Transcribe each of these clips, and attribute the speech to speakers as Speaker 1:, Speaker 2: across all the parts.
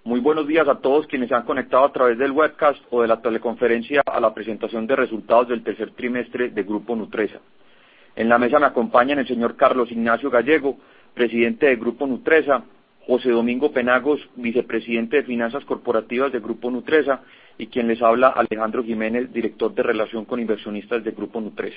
Speaker 1: Muy buenos días a todos quienes se han conectado a través del webcast o de la teleconferencia a la presentación de resultados del tercer trimestre de Grupo Nutresa. En la mesa me acompañan el señor Carlos Ignacio Gallego, presidente de Grupo Nutresa, José Domingo Penagos, vicepresidente de Finanzas Corporativas de Grupo Nutresa, y quien les habla, Alejandro Jiménez, director de Relación con Inversionistas de Grupo Nutresa.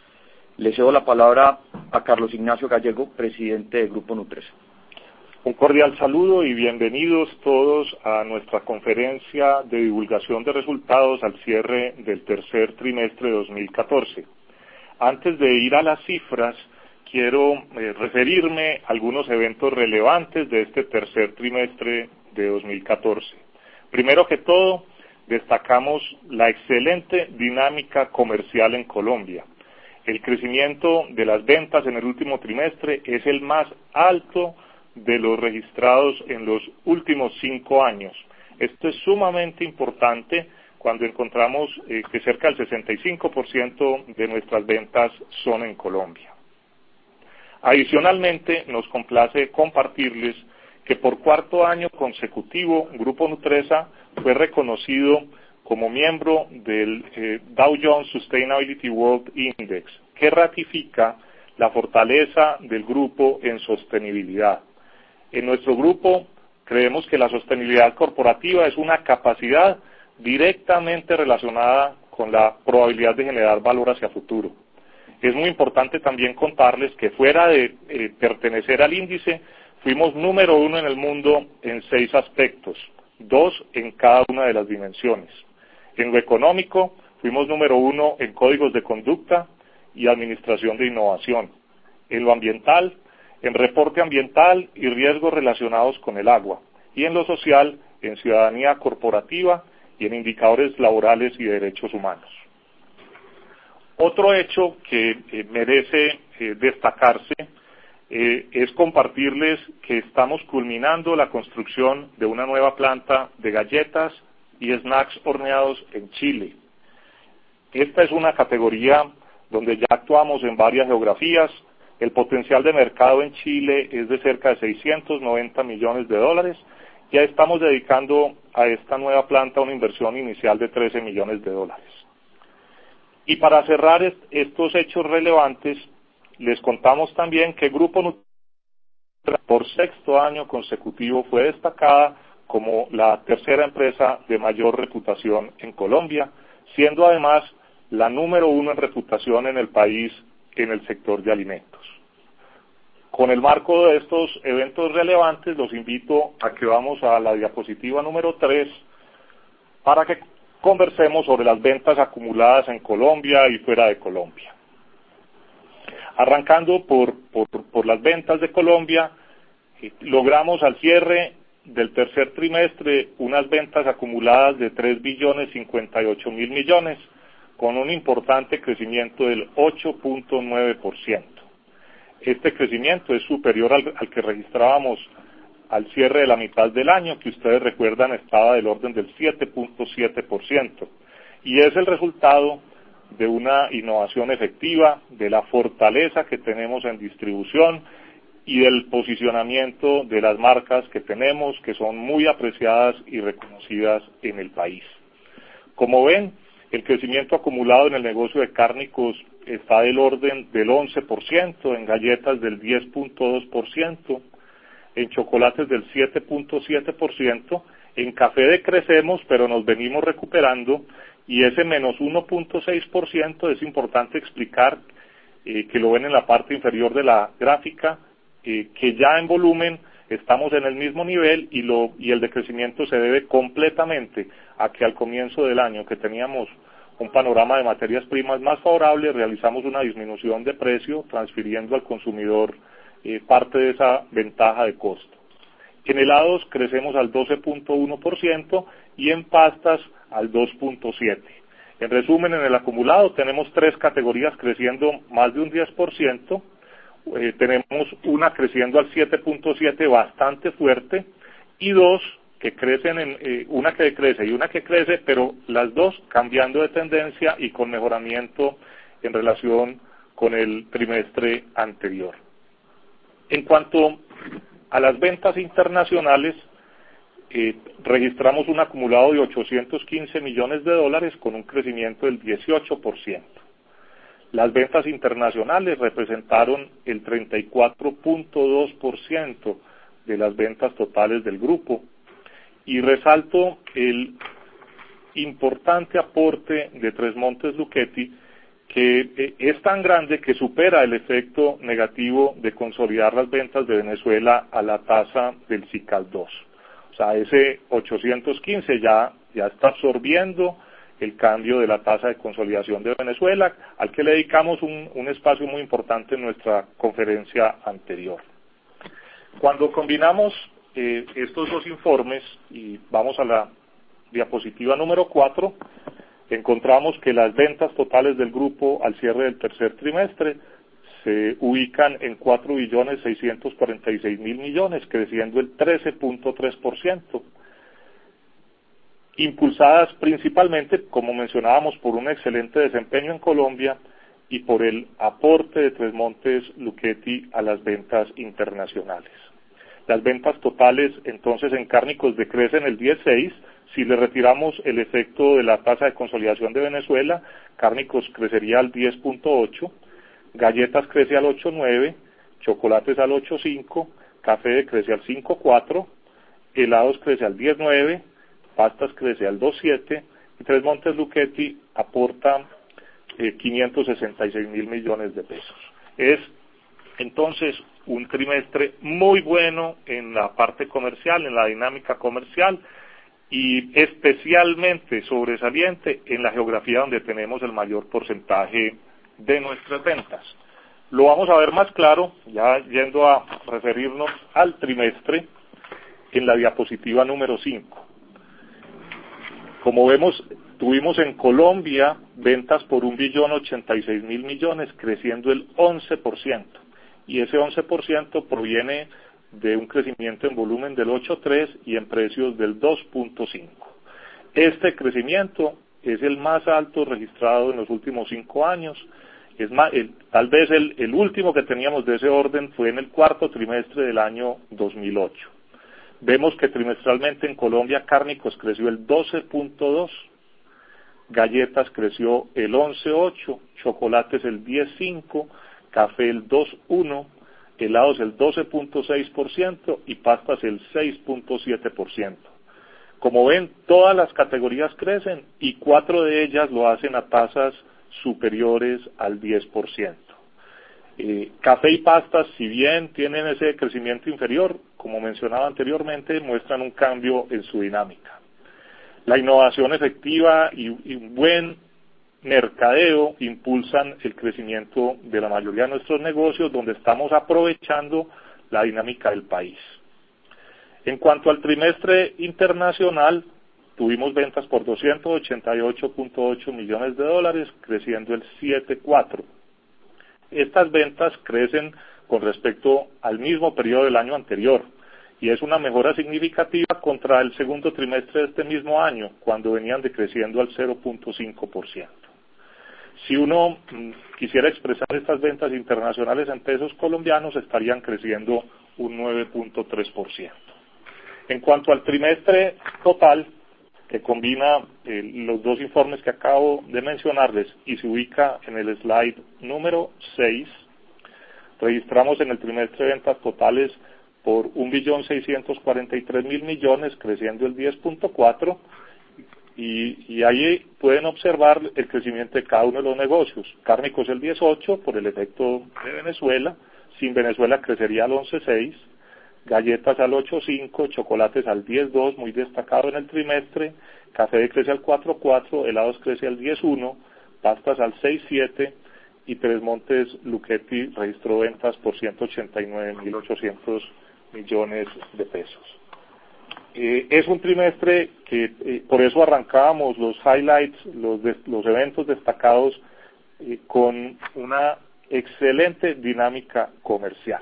Speaker 1: Le cedo la palabra a Carlos Ignacio Gallego, presidente de Grupo Nutresa.
Speaker 2: Un cordial saludo y bienvenidos todos a nuestra conferencia de divulgación de resultados al cierre del tercer trimestre de 2014. Antes de ir a las cifras, quiero referirme a algunos eventos relevantes de este tercer trimestre de 2014. Primero que todo, destacamos la excelente dinámica comercial en Colombia. El crecimiento de las ventas en el último trimestre es el más alto de los registrados en los últimos 5 años. Esto es sumamente importante cuando encontramos que cerca del 65% de nuestras ventas son en Colombia. Adicionalmente, nos complace compartirles que por cuarto año consecutivo, Grupo Nutresa fue reconocido como miembro del Dow Jones Sustainability World Index, que ratifica la fortaleza del grupo en sostenibilidad. En nuestro grupo creemos que la sostenibilidad corporativa es una capacidad directamente relacionada con la probabilidad de generar valor hacia futuro. Es muy importante también contarles que fuera de pertenecer al índice, fuimos número 1 en el mundo en 6 aspectos, 2 en cada una de las dimensiones. En lo económico, fuimos número 1 en códigos de conducta y administración de innovación. En lo ambiental, en reporte ambiental y riesgos relacionados con el agua, y en lo social, en ciudadanía corporativa y en indicadores laborales y derechos humanos. Otro hecho que merece destacarse es compartirles que estamos culminando la construcción de una nueva planta de galletas y snacks horneados en Chile. Esta es una categoría donde ya actuamos en varias geografías. El potencial de mercado en Chile es de cerca de $690 millones, y ya estamos dedicando a esta nueva planta una inversión inicial de $13 millones. Y para cerrar estos hechos relevantes, les contamos también que Grupo Nutresa por 6º año consecutivo fue destacada como la tercera empresa de mayor reputación en Colombia, siendo además la número 1 en reputación en el país en el sector de alimentos. Con el marco de estos eventos relevantes, los invito a que vamos a la diapositiva número 3 para que conversemos sobre las ventas acumuladas en Colombia y fuera de Colombia. Arrancando por las ventas de Colombia, logramos al cierre del tercer trimestre unas ventas acumuladas de 3.058.000 millones, con un importante crecimiento del 8.9%. Este crecimiento es superior al que registrábamos al cierre de la mitad del año, que ustedes recuerdan estaba del orden del 7.7%, y es el resultado de una innovación efectiva, de la fortaleza que tenemos en distribución y del posicionamiento de las marcas que tenemos, que son muy apreciadas y reconocidas en el país. Como ven, el crecimiento acumulado en el negocio de cárnicos está del orden del 11%, en galletas del 10.2%, en chocolates del 7.7%, en café decrecemos, pero nos venimos recuperando, y ese menos 1.6% es importante explicar, que lo ven en la parte inferior de la gráfica, que ya en volumen estamos en el mismo nivel, y el decrecimiento se debe completamente a que al comienzo del año, que teníamos un panorama de materias primas más favorable, realizamos una disminución de precio, transfiriendo al consumidor parte de esa ventaja de costo. En helados crecemos al 12.1% y en pastas al 2.7%. En resumen, en el acumulado tenemos 3 categorías creciendo más de un 10%, tenemos una creciendo al 7.7% bastante fuerte, y 2 que crecen, una que decrece y una que crece, pero las 2 cambiando de tendencia y con mejoramiento en relación con el trimestre anterior. En cuanto a las ventas internacionales, registramos un acumulado de 815 millones de dólares con un crecimiento del 18%. Las ventas internacionales representaron el 34.2% de las ventas totales del grupo, y resalto el importante aporte de Tres Montes Lucchetti, que es tan grande que supera el efecto negativo de consolidar las ventas de Venezuela a la tasa del SICAL 2. O sea, ese 815 ya está absorbiendo el cambio de la tasa de consolidación de Venezuela, al que le dedicamos un espacio muy importante en nuestra conferencia anterior. Cuando combinamos estos dos informes, y vamos a la diapositiva número 4, encontramos que las ventas totales del grupo al cierre del tercer trimestre se ubican en 4.646.000 millones, creciendo el 13.3%, impulsadas principalmente, como mencionábamos, por un excelente desempeño en Colombia y por el aporte de Tres Montes Lucchetti a las ventas internacionales. Las ventas totales entonces en cárnicos decrecen el 10.6%. Si le retiramos el efecto de la tasa de consolidación de Venezuela, cárnicos crecería al 10.8%, galletas crece al 8.9%, chocolates al 8.5%, café crece al 5.4%, helados crece al 10.9%, pastas crece al 2.7%, y Tres Montes Lucchetti aporta 566.000 millones de pesos. Es entonces un trimestre muy bueno en la parte comercial, en la dinámica comercial, y especialmente sobresaliente en la geografía donde tenemos el mayor porcentaje de nuestras ventas. Lo vamos a ver más claro, ya yendo a referirnos al trimestre, en la diapositiva número 5. Como vemos, tuvimos en Colombia ventas por 1.086.000 millones, creciendo el 11%, y ese 11% proviene de un crecimiento en volumen del 8.3 y en precios del 2.5. Este crecimiento es el más alto registrado en los últimos 5 años. Es más, tal vez el último que teníamos de ese orden fue en el cuarto trimestre del año 2008. Vemos que trimestralmente en Colombia cárnicos creció el 12.2, galletas creció el 11.8, chocolates el 10.5, café el 2.1, helados el 12.6% y pastas el 6.7%. Como ven, todas las categorías crecen y 4 de ellas lo hacen a tasas superiores al 10%. Café y pastas, si bien tienen ese crecimiento inferior, como mencionaba anteriormente, muestran un cambio en su dinámica. La innovación efectiva y un buen mercadeo impulsan el crecimiento de la mayoría de nuestros negocios, donde estamos aprovechando la dinámica del país. En cuanto al trimestre internacional, tuvimos ventas por 288.8 millones de dólares, creciendo el 7.4%. Estas ventas crecen con respecto al mismo periodo del año anterior, y es una mejora significativa contra el segundo trimestre de este mismo año, cuando venían decreciendo al 0.5%. Si uno quisiera expresar estas ventas internacionales en pesos colombianos, estarían creciendo un 9.3%. En cuanto al trimestre total, que combina los dos informes que acabo de mencionarles y se ubica en el slide número 6, registramos en el trimestre ventas totales por 1.643.000 millones, creciendo el 10.4%, y ahí pueden observar el crecimiento de cada uno de los negocios. Cárnicos el 18% por el efecto de Venezuela, sin Venezuela crecería al 11.6%, galletas al 8.5%, chocolates al 10.2%, muy destacado en el trimestre, café crece al 4.4%, helados crece al 10.1%, pastas al 6.7%, y Tres Montes Lucchetti registró ventas por 189.800 millones de pesos. Es un trimestre que por eso arrancábamos los highlights, los eventos destacados con una excelente dinámica comercial.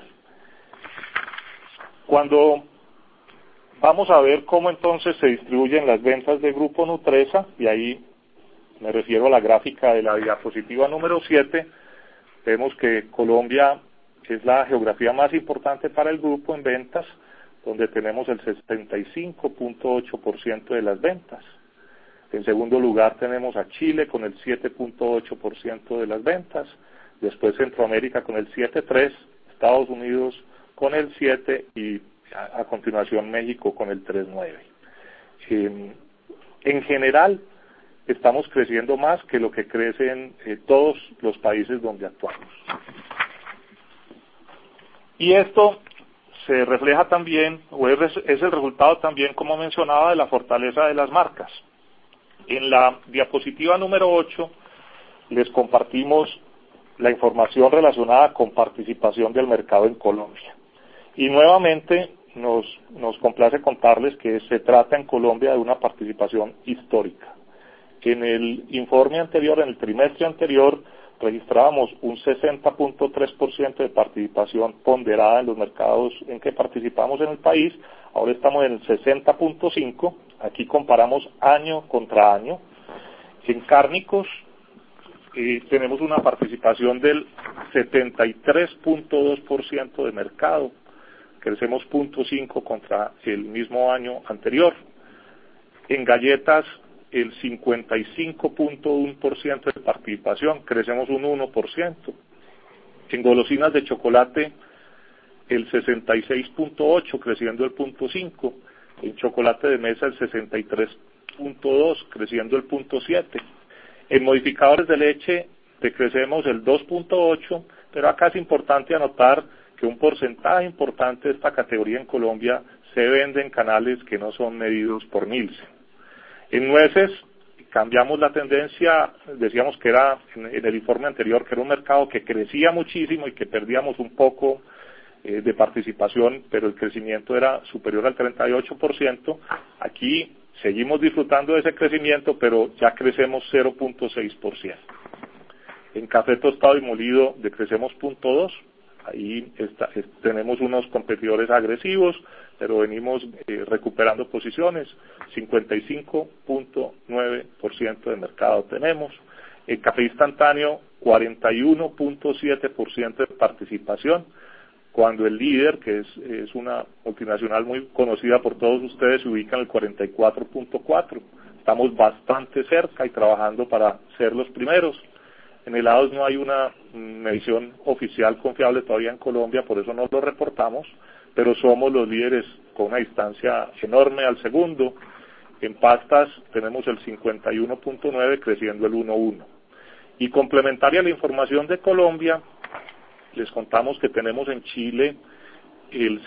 Speaker 2: Cuando vamos a ver cómo entonces se distribuyen las ventas de Grupo Nutresa, y ahí me refiero a la gráfica de la diapositiva número 7, vemos que Colombia es la geografía más importante para el grupo en ventas, donde tenemos el 75.8% de las ventas. En segundo lugar tenemos a Chile con el 7.8% de las ventas, después Centroamérica con el 7.3%, Estados Unidos con el 7% y a continuación México con el 3.9%. En general estamos creciendo más que lo que crecen todos los países donde actuamos. Y esto se refleja también, o es el resultado también, como mencionaba, de la fortaleza de las marcas. En la diapositiva número 8 les compartimos la información relacionada con participación del mercado en Colombia. Y nuevamente nos complace contarles que se trata en Colombia de una participación histórica. En el informe anterior, en el trimestre anterior, registrábamos un 60.3% de participación ponderada en los mercados en que participamos en el país. Ahora estamos en el 60.5%. Aquí comparamos año contra año. En cárnicos tenemos una participación del 73.2% de mercado. Crecemos 0.5 contra el mismo año anterior. En galletas, el 55.1% de participación, crecemos un 1%. En golosinas de chocolate, el 66.8%, creciendo el 0.5%. En chocolate de mesa, el 63.2%, creciendo el 0.7%. En modificadores de leche, decrecemos el 2.8%, pero acá es importante anotar que un porcentaje importante de esta categoría en Colombia se vende en canales que no son medidos por Nielsen. En nueces cambiamos la tendencia, decíamos que era en el informe anterior que era un mercado que crecía muchísimo y que perdíamos un poco de participación, pero el crecimiento era superior al 38%. Aquí seguimos disfrutando de ese crecimiento, pero ya crecemos 0.6%. En café tostado y molido decrecemos 0.2%. Ahí tenemos unos competidores agresivos, pero venimos recuperando posiciones. 55.9% de mercado tenemos. En café instantáneo, 41.7% de participación, cuando el líder, que es una multinacional muy conocida por todos ustedes, se ubica en el 44.4%. Estamos bastante cerca y trabajando para ser los primeros. En helados no hay una medición oficial confiable todavía en Colombia, por eso no lo reportamos, pero somos los líderes con una distancia enorme al segundo. En pastas tenemos el 51.9%, creciendo el 1.1%. Y complementaria a la información de Colombia, les contamos que tenemos en Chile el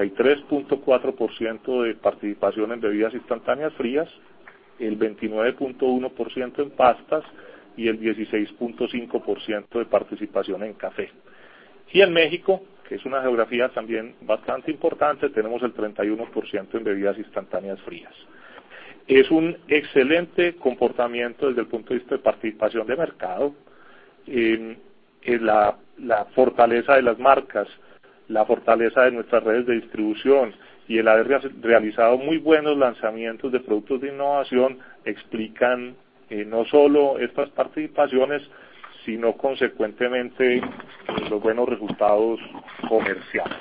Speaker 2: 63.4% de participación en bebidas instantáneas frías, el 29.1% en pastas, y el 16.5% de participación en café. Y en México, que es una geografía también bastante importante, tenemos el 31% en bebidas instantáneas frías. Es un excelente comportamiento desde el punto de vista de participación de mercado. La fortaleza de las marcas, la fortaleza de nuestras redes de distribución y el haber realizado muy buenos lanzamientos de productos de innovación explican no solo estas participaciones, sino consecuentemente los buenos resultados comerciales.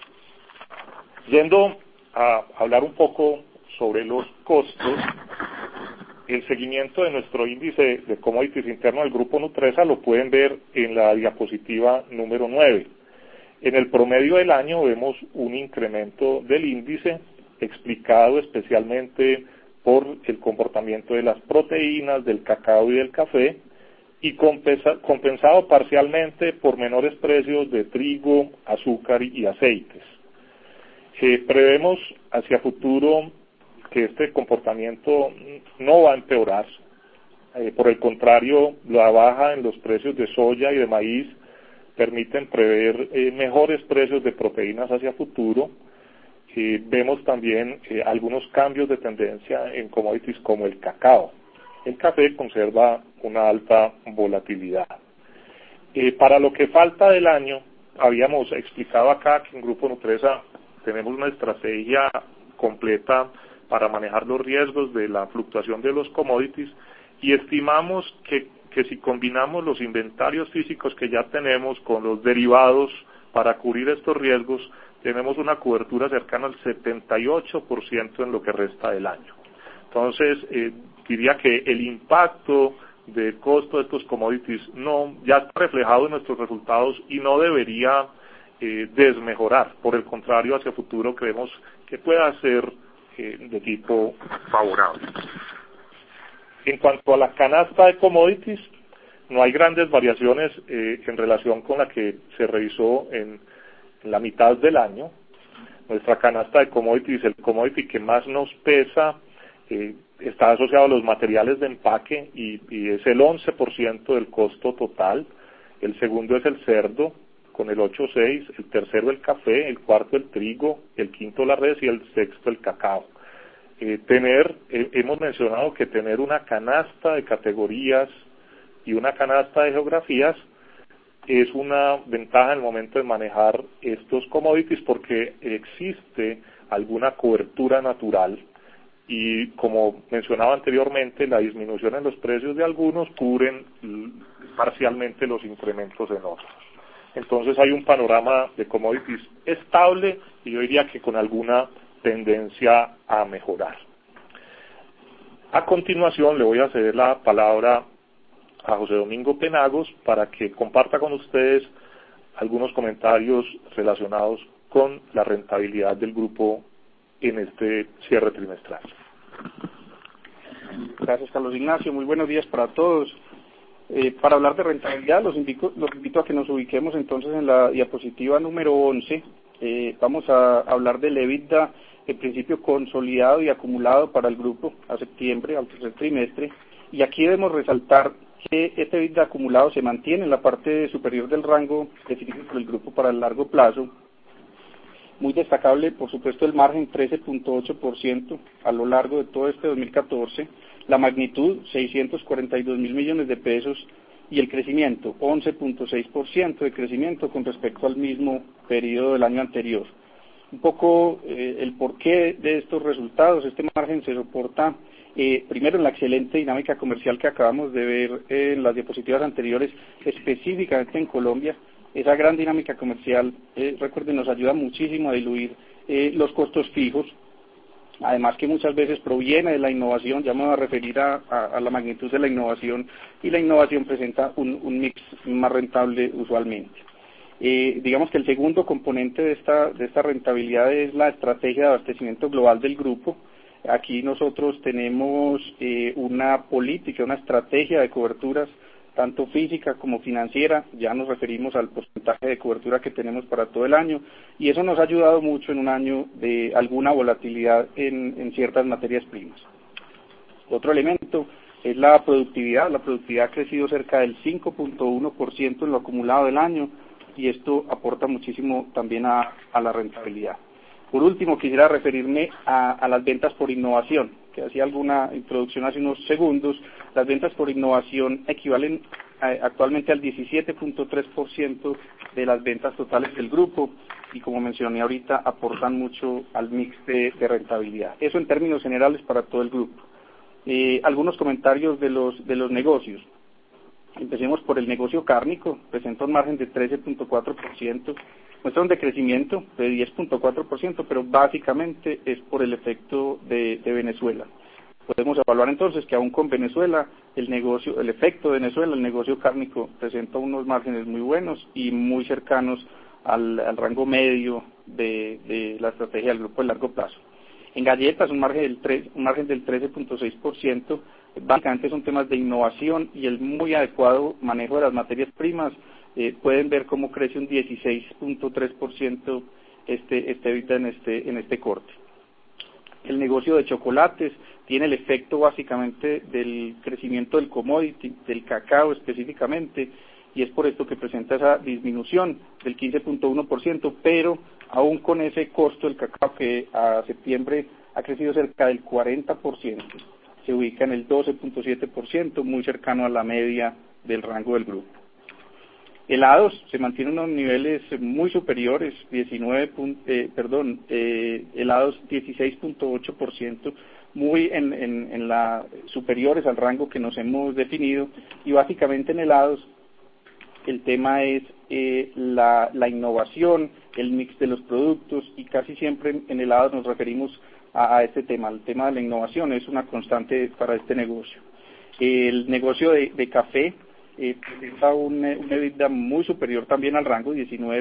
Speaker 2: Yendo a hablar un poco sobre los costos, el seguimiento de nuestro índice de commodities interno del Grupo Nutresa lo pueden ver en la diapositiva número 9. En el promedio del año vemos un incremento del índice explicado especialmente por el comportamiento de las proteínas, del cacao y del café, y compensado parcialmente por menores precios de trigo, azúcar y aceites. Prevemos hacia futuro que este comportamiento no va a empeorar. Por el contrario, la baja en los precios de soya y de maíz permiten prever mejores precios de proteínas hacia futuro. Vemos también algunos cambios de tendencia en commodities como el cacao. El café conserva una alta volatilidad. Para lo que falta del año, habíamos explicado acá que en Grupo Nutresa tenemos una estrategia completa para manejar los riesgos de la fluctuación de los commodities y estimamos que si combinamos los inventarios físicos que ya tenemos con los derivados para cubrir estos riesgos, tenemos una cobertura cercana al 78% en lo que resta del año. Entonces, diría que el impacto del costo de estos commodities ya está reflejado en nuestros resultados y no debería desmejorar. Por el contrario, hacia futuro creemos que pueda ser de tipo favorable. En cuanto a la canasta de commodities, no hay grandes variaciones en relación con la que se revisó en la mitad del año. Nuestra canasta de commodities, el commodity que más nos pesa, está asociado a los materiales de empaque y es el 11% del costo total. El segundo es el cerdo, con el 8.6%, el tercero el café, el cuarto el trigo, el quinto la res y el sexto el cacao. Hemos mencionado que tener una canasta de categorías y una canasta de geografías es una ventaja en el momento de manejar estos commodities porque existe alguna cobertura natural y, como mencionaba anteriormente, la disminución en los precios de algunos cubren parcialmente los incrementos en otros. Entonces hay un panorama de commodities estable y yo diría que con alguna tendencia a mejorar. A continuación le voy a ceder la palabra a José Domingo Penagos para que comparta con ustedes algunos comentarios relacionados con la rentabilidad del grupo en este cierre trimestral.
Speaker 3: Gracias, Carlos Ignacio. Muy buenos días para todos. Para hablar de rentabilidad, los invito a que nos ubiquemos entonces en la diapositiva número 11. Vamos a hablar del EBITDA, en principio consolidado y acumulado para el grupo a septiembre, al tercer trimestre. Y aquí debemos resaltar que este EBITDA acumulado se mantiene en la parte superior del rango definido por el grupo para el largo plazo. Muy destacable, por supuesto, el margen 13.8% a lo largo de todo este 2014, la magnitud 642 mil millones de pesos y el crecimiento 11.6% de crecimiento con respecto al mismo periodo del año anterior. Un poco el porqué de estos resultados. Este margen se soporta primero en la excelente dinámica comercial que acabamos de ver en las diapositivas anteriores, específicamente en Colombia. Esa gran dinámica comercial, recuerden, nos ayuda muchísimo a diluir los costos fijos, además que muchas veces proviene de la innovación. Ya me voy a referir a la magnitud de la innovación, y la innovación presenta un mix más rentable usualmente. Digamos que el segundo componente de esta rentabilidad es la estrategia de abastecimiento global del grupo. Aquí nosotros tenemos una política, una estrategia de coberturas, tanto física como financiera. Ya nos referimos al porcentaje de cobertura que tenemos para todo el año, y eso nos ha ayudado mucho en un año de alguna volatilidad en ciertas materias primas. Otro elemento es la productividad. La productividad ha crecido cerca del 5.1% en lo acumulado del año, y esto aporta muchísimo también a la rentabilidad. Por último, quisiera referirme a las ventas por innovación, que hacía alguna introducción hace unos segundos. Las ventas por innovación equivalen actualmente al 17.3% de las ventas totales del grupo, y como mencioné ahorita, aportan mucho al mix de rentabilidad. Eso en términos generales para todo el grupo. Algunos comentarios de los negocios. Empecemos por el negocio cárnico. Presenta un margen de 13.4%, muestra un decrecimiento de 10.4%, pero básicamente es por el efecto de Venezuela. Podemos evaluar entonces que aún con Venezuela, el efecto de Venezuela, el negocio cárnico presenta unos márgenes muy buenos y muy cercanos al rango medio de la estrategia del grupo de largo plazo. En galletas, un margen del 13.6%, básicamente son temas de innovación y el muy adecuado manejo de las materias primas. Pueden ver cómo crece un 16.3% este EBITDA en este corte. El negocio de chocolates tiene el efecto básicamente del crecimiento del commodity, del cacao específicamente, y es por esto que presenta esa disminución del 15.1%, pero aún con ese costo del cacao que a septiembre ha crecido cerca del 40%, se ubica en el 12.7%, muy cercano a la media del rango del grupo. Helados se mantienen unos niveles muy superiores, helados 16.8%, muy superiores al rango que nos hemos definido, y básicamente en helados el tema es la innovación, el mix de los productos, y casi siempre en helados nos referimos a este tema. El tema de la innovación es una constante para este negocio. El negocio de café presenta un EBITDA muy superior también al rango,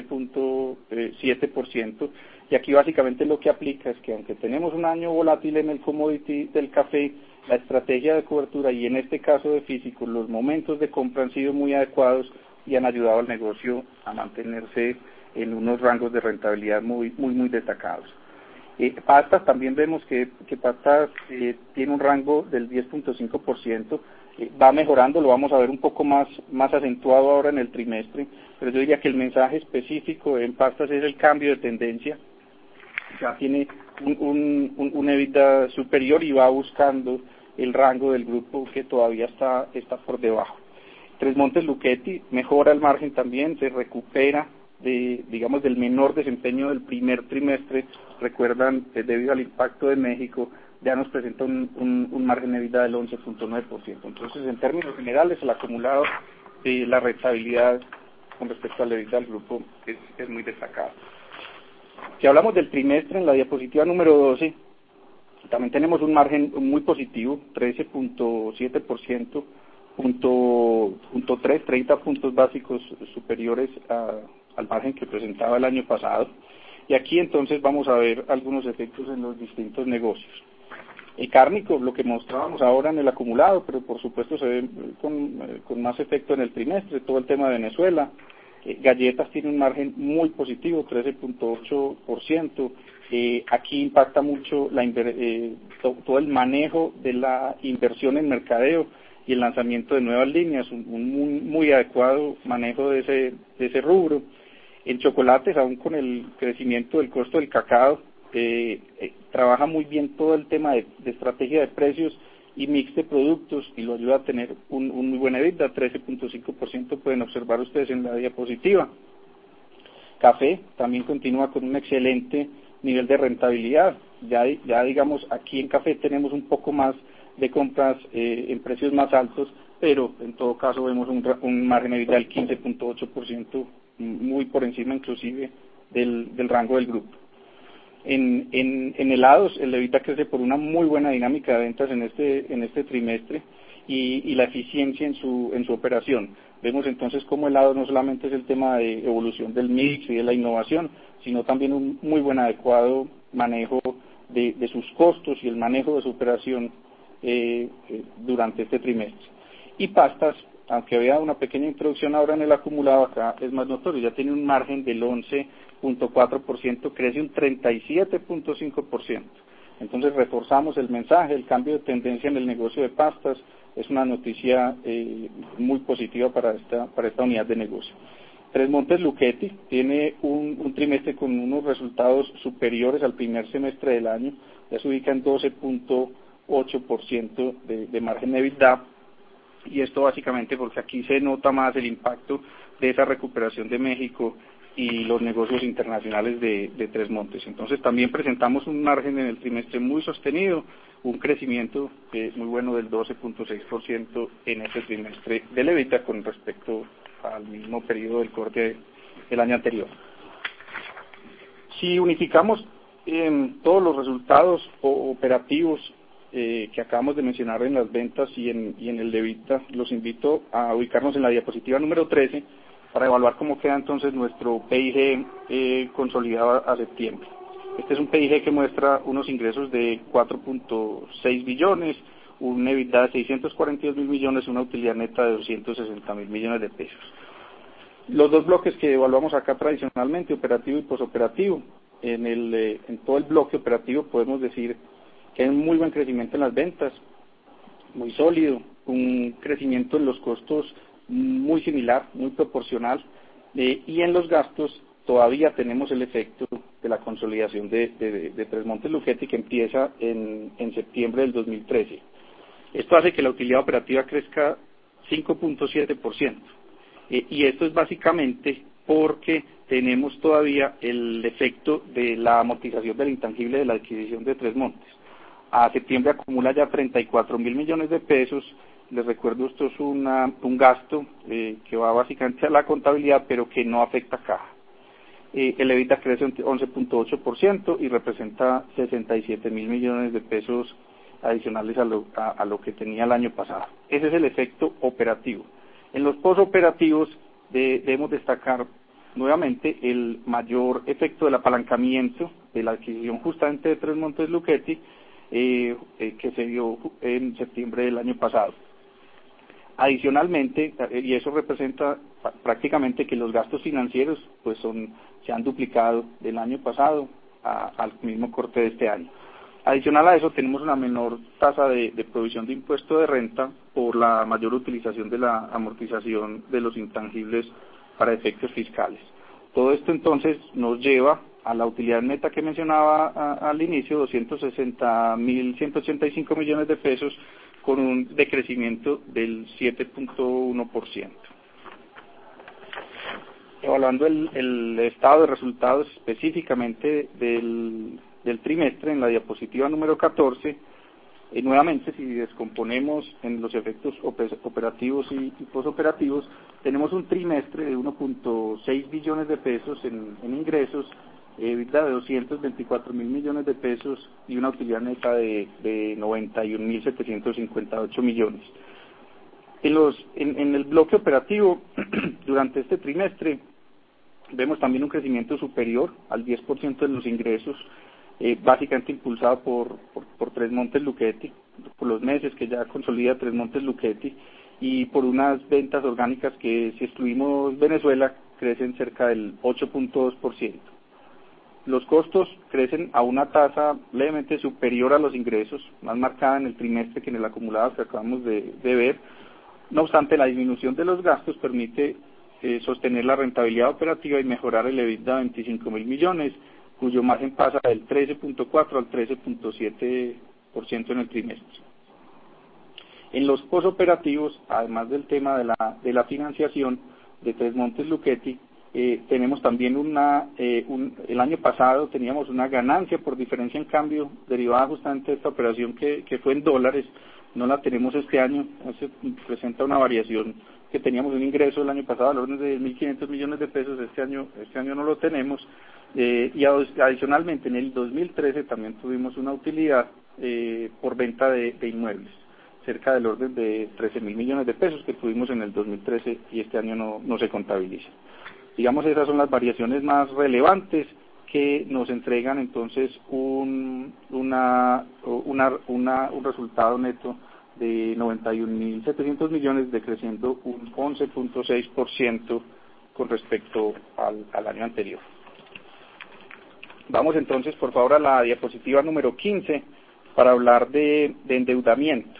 Speaker 3: 19.7%, y aquí básicamente lo que aplica es que aunque tenemos un año volátil en el commodity del café, la estrategia de cobertura y en este caso de físico, los momentos de compra han sido muy adecuados y han ayudado al negocio a mantenerse en unos rangos de rentabilidad muy destacados. Pastas, también vemos que pastas tiene un rango del 10.5%, va mejorando, lo vamos a ver un poco más acentuado ahora en el trimestre, pero yo diría que el mensaje específico en pastas es el cambio de tendencia. Ya tiene un EBITDA superior y va buscando el rango del grupo que todavía está por debajo. Tres Montes Lucchetti mejora el margen también, se recupera del menor desempeño del primer trimestre. Recuerdan, debido al impacto de México, ya nos presenta un margen de EBITDA del 11.9%. Entonces, en términos generales, el acumulado de la rentabilidad con respecto al EBITDA del grupo es muy destacado. Si hablamos del trimestre, en la diapositiva número 12, también tenemos un margen muy positivo, 13.7%, punto 3, 30 puntos básicos superiores al margen que presentaba el año pasado. Y aquí entonces vamos a ver algunos efectos en los distintos negocios. El cárnico, lo que mostrábamos ahora en el acumulado, pero por supuesto se ve con más efecto en el trimestre, todo el tema de Venezuela. Galletas tiene un margen muy positivo, 13.8%. Aquí impacta mucho todo el manejo de la inversión en mercadeo y el lanzamiento de nuevas líneas, un muy adecuado manejo de ese rubro. En chocolates, aún con el crecimiento del costo del cacao, trabaja muy bien todo el tema de estrategia de precios y mix de productos, y lo ayuda a tener un muy buen EBITDA, 13.5%, pueden observar ustedes en la diapositiva. Café también continúa con un excelente nivel de rentabilidad. Ya digamos, aquí en café tenemos un poco más de compras en precios más altos, pero en todo caso vemos un margen de EBITDA del 15.8%, muy por encima inclusive del rango del grupo. En helados, el EBITDA crece por una muy buena dinámica de ventas en este trimestre y la eficiencia en su operación. Vemos entonces cómo helados no solamente es el tema de evolución del mix y de la innovación, sino también un muy buen adecuado manejo de sus costos y el manejo de su operación durante este trimestre. Y pastas, aunque había una pequeña introducción ahora en el acumulado, acá es más notorio, ya tiene un margen del 11.4%, crece un 37.5%. Entonces reforzamos el mensaje, el cambio de tendencia en el negocio de pastas es una noticia muy positiva para esta unidad de negocio. Tres Montes Lucchetti tiene un trimestre con unos resultados superiores al primer semestre del año, ya se ubica en 12.8% de margen de EBITDA, y esto básicamente porque aquí se nota más el impacto de esa recuperación de México y los negocios internacionales de Tres Montes. Entonces también presentamos un margen en el trimestre muy sostenido, un crecimiento muy bueno del 12.6% en este trimestre del EBITDA con respecto al mismo periodo del corte del año anterior. Si unificamos todos los resultados operativos que acabamos de mencionar en las ventas y en el EBITDA, los invito a ubicarnos en la diapositiva número 13 para evaluar cómo queda entonces nuestro PIG consolidado a septiembre. Este es un PIG que muestra unos ingresos de 4.6 billones, un EBITDA de 642 mil millones, una utilidad neta de 260 mil millones de pesos. Los dos bloques que evaluamos acá tradicionalmente, operativo y posoperativo, en todo el bloque operativo podemos decir que hay un muy buen crecimiento en las ventas, muy sólido, un crecimiento en los costos muy similar, muy proporcional, y en los gastos todavía tenemos el efecto de la consolidación de Tres Montes Lucchetti que empieza en septiembre del 2013. Esto hace que la utilidad operativa crezca 5.7%, y esto es básicamente porque tenemos todavía el efecto de la amortización del intangible de la adquisición de Tres Montes. A septiembre acumula ya 34 mil millones de pesos Les recuerdo, esto es un gasto que va básicamente a la contabilidad, pero que no afecta a caja. El EBITDA crece un 11.8% y representa 67.000 millones de pesos adicionales a lo que tenía el año pasado. Ese es el efecto operativo. En los postoperativos debemos destacar nuevamente el mayor efecto del apalancamiento de la adquisición justamente de Tres Montes Lucchetti, que se dio en septiembre del año pasado. Adicionalmente, y eso representa prácticamente que los gastos financieros pues se han duplicado del año pasado al mismo corte de este año. Adicional a eso, tenemos una menor tasa de provisión de impuesto de renta por la mayor utilización de la amortización de los intangibles para efectos fiscales. Todo esto entonces nos lleva a la utilidad neta que mencionaba al inicio, 260.185 millones de pesos, con un decrecimiento del 7.1%. Evaluando el estado de resultados específicamente del trimestre, en la diapositiva número 14, nuevamente, si descomponemos en los efectos operativos y posoperativos, tenemos un trimestre de 1.6 billones de pesos en ingresos, EBITDA de 224.000 millones de pesos y una utilidad neta de 91.758 millones. En el bloque operativo, durante este trimestre, vemos también un crecimiento superior al 10% de los ingresos, básicamente impulsado por Tres Montes Lucchetti, por los meses que ya consolida Tres Montes Lucchetti, y por unas ventas orgánicas que, si excluimos Venezuela, crecen cerca del 8.2%. Los costos crecen a una tasa levemente superior a los ingresos, más marcada en el trimestre que en el acumulado que acabamos de ver. No obstante, la disminución de los gastos permite sostener la rentabilidad operativa y mejorar el EBITDA a 25.000 millones, cuyo margen pasa del 13.4 al 13.7% en el trimestre. En los posoperativos, además del tema de la financiación de Tres Montes Lucchetti, tenemos también el año pasado teníamos una ganancia por diferencia en cambio derivada justamente de esta operación que fue en dólares. No la tenemos este año. Eso presenta una variación, que teníamos un ingreso el año pasado al orden de 1.500 millones de pesos, este año no lo tenemos, y adicionalmente en el 2013 también tuvimos una utilidad por venta de inmuebles, cerca del orden de 13.000 millones de pesos que tuvimos en el 2013 y este año no se contabiliza. Digamos, esas son las variaciones más relevantes que nos entregan entonces un resultado neto de 91.700 millones, decreciendo un 11.6% con respecto al año anterior. Vamos entonces, por favor, a la diapositiva número 15 para hablar de endeudamiento.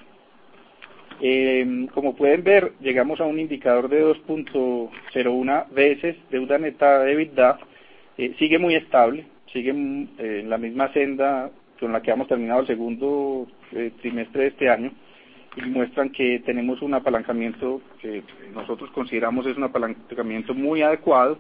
Speaker 3: Como pueden ver, llegamos a un indicador de 2.01 veces deuda neta de EBITDA. Sigue muy estable, sigue en la misma senda con la que hemos terminado el segundo trimestre de este año, y muestran que tenemos un apalancamiento que nosotros consideramos es un apalancamiento muy adecuado,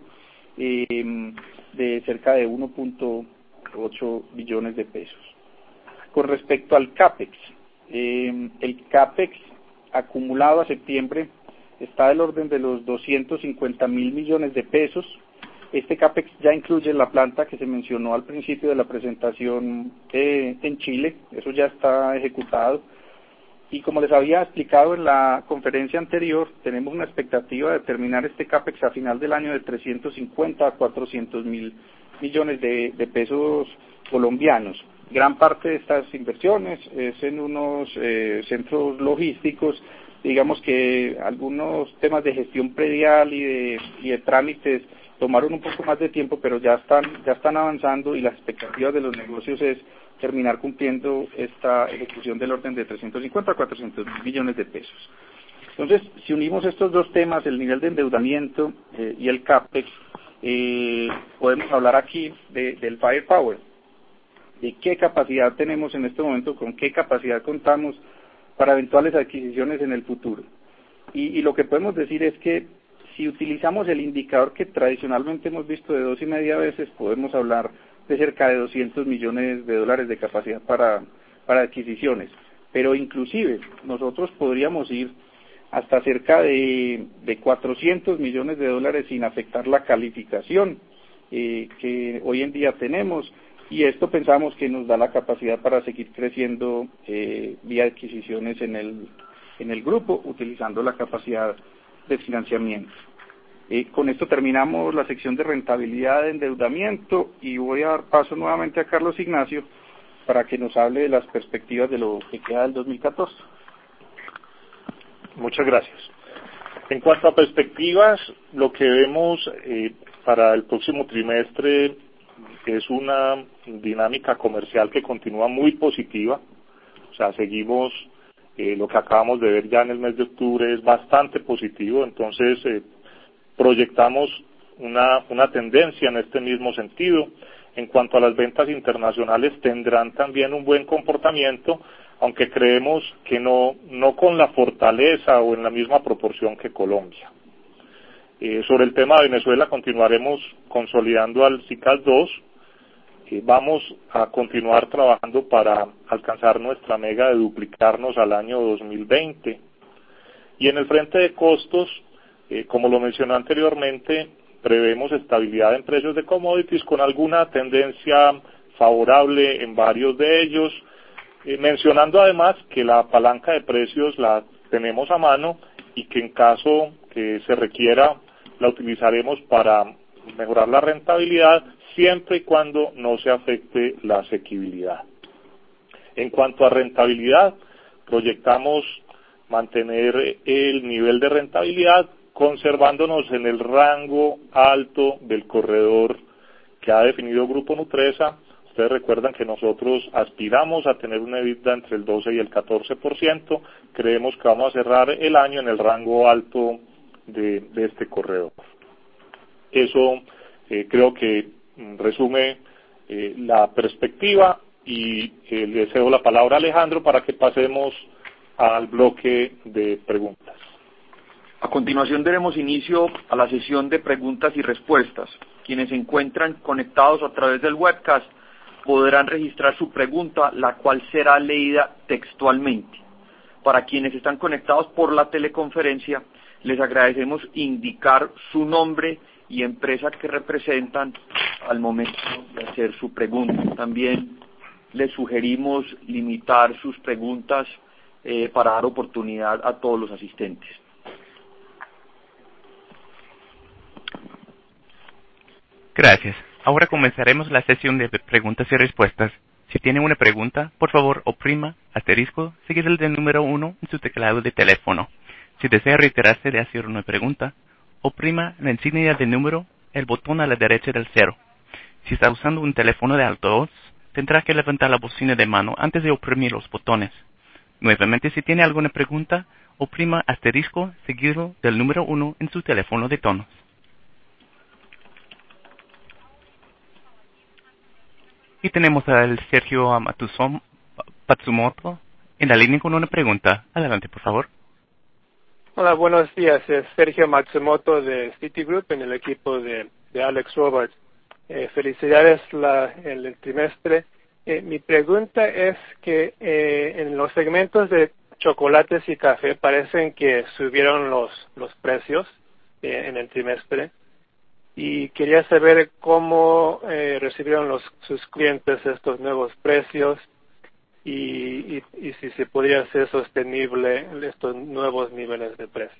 Speaker 3: de cerca de 1.8 billones de pesos. Con respecto al CAPEX, el CAPEX acumulado a septiembre está del orden de los 250.000 millones de pesos. Este CAPEX ya incluye la planta que se mencionó al principio de la presentación en Chile. Eso ya está ejecutado. Y como les había explicado en la conferencia anterior, tenemos una expectativa de terminar este CAPEX a final del año de 350 a 400.000 millones de pesos colombianos. Gran parte de estas inversiones es en unos centros logísticos. Digamos que algunos temas de gestión predial y de trámites tomaron un poco más de tiempo, pero ya están avanzando, y las expectativas de los negocios es terminar cumpliendo esta ejecución del orden de 350 a 400.000 millones de pesos. Entonces, si unimos estos dos temas, el nivel de endeudamiento y el CAPEX, podemos hablar aquí del firepower, de qué capacidad tenemos en este momento, con qué capacidad contamos para eventuales adquisiciones en el futuro. Y lo que podemos decir es que si utilizamos el indicador que tradicionalmente hemos visto de 2.5 veces, podemos hablar de cerca de 200 millones de dólares de capacidad para adquisiciones. pero inclusive nosotros podríamos ir hasta cerca de 400 millones de dólares sin afectar la calificación que hoy en día tenemos, y esto pensamos que nos da la capacidad para seguir creciendo vía adquisiciones en el grupo, utilizando la capacidad de financiamiento. Con esto terminamos la sección de rentabilidad de endeudamiento y voy a dar paso nuevamente a Carlos Ignacio para que nos hable de las perspectivas de lo que queda del 2014.
Speaker 2: Muchas gracias. En cuanto a perspectivas, lo que vemos para el próximo trimestre es una dinámica comercial que continúa muy positiva. O sea, seguimos, lo que acabamos de ver ya en el mes de octubre es bastante positivo, entonces proyectamos una tendencia en este mismo sentido. En cuanto a las ventas internacionales, tendrán también un buen comportamiento, aunque creemos que no con la fortaleza o en la misma proporción que Colombia. Sobre el tema de Venezuela, continuaremos consolidando al CICAS 2. Vamos a continuar trabajando para alcanzar nuestra mega de duplicarnos al año 2020. Y en el frente de costos, como lo mencioné anteriormente, prevemos estabilidad en precios de commodities con alguna tendencia favorable en varios de ellos, mencionando además que la palanca de precios la tenemos a mano y que en caso que se requiera la utilizaremos para mejorar la rentabilidad siempre y cuando no se afecte la asequibilidad. En cuanto a rentabilidad, proyectamos mantener el nivel de rentabilidad conservándonos en el rango alto del corredor que ha definido Grupo Nutresa. Ustedes recuerdan que nosotros aspiramos a tener una EBITDA entre el 12 y el 14%. Creemos que vamos a cerrar el año en el rango alto de este corredor. Eso creo que resume la perspectiva y le cedo la palabra a Alejandro para que pasemos al bloque de preguntas.
Speaker 1: A continuación daremos inicio a la sesión de preguntas y respuestas. Quienes se encuentran conectados a través del webcast podrán registrar su pregunta, la cual será leída textualmente. Para quienes están conectados por la teleconferencia, les agradecemos indicar su nombre y empresa que representan al momento de hacer su pregunta. También les sugerimos limitar sus preguntas para dar oportunidad a todos los asistentes.
Speaker 4: Gracias. Ahora comenzaremos la sesión de preguntas y respuestas. Si tiene una pregunta, por favor oprima asterisco seguido del número 1 en su teclado de teléfono. Si desea retirarse de hacer una pregunta, oprima la insignia del número, el botón a la derecha del 0. Si está usando un teléfono de altavoz, tendrá que levantar la bocina de mano antes de oprimir los botones. Nuevamente, si tiene alguna pregunta, oprima asterisco seguido del número 1 en su teléfono de tonos. Y tenemos al Sergio Matsumoto en la línea con una pregunta. Adelante, por favor.
Speaker 5: Hola, buenos días. Es Sergio Matsumoto de Citigroup en el equipo de Alex Roberts. Felicidades en el trimestre. Mi pregunta es que en los segmentos de chocolates y café parecen que subieron los precios en el trimestre. Y quería saber cómo recibieron sus clientes estos nuevos precios y si se podría hacer sostenible estos nuevos niveles de precio.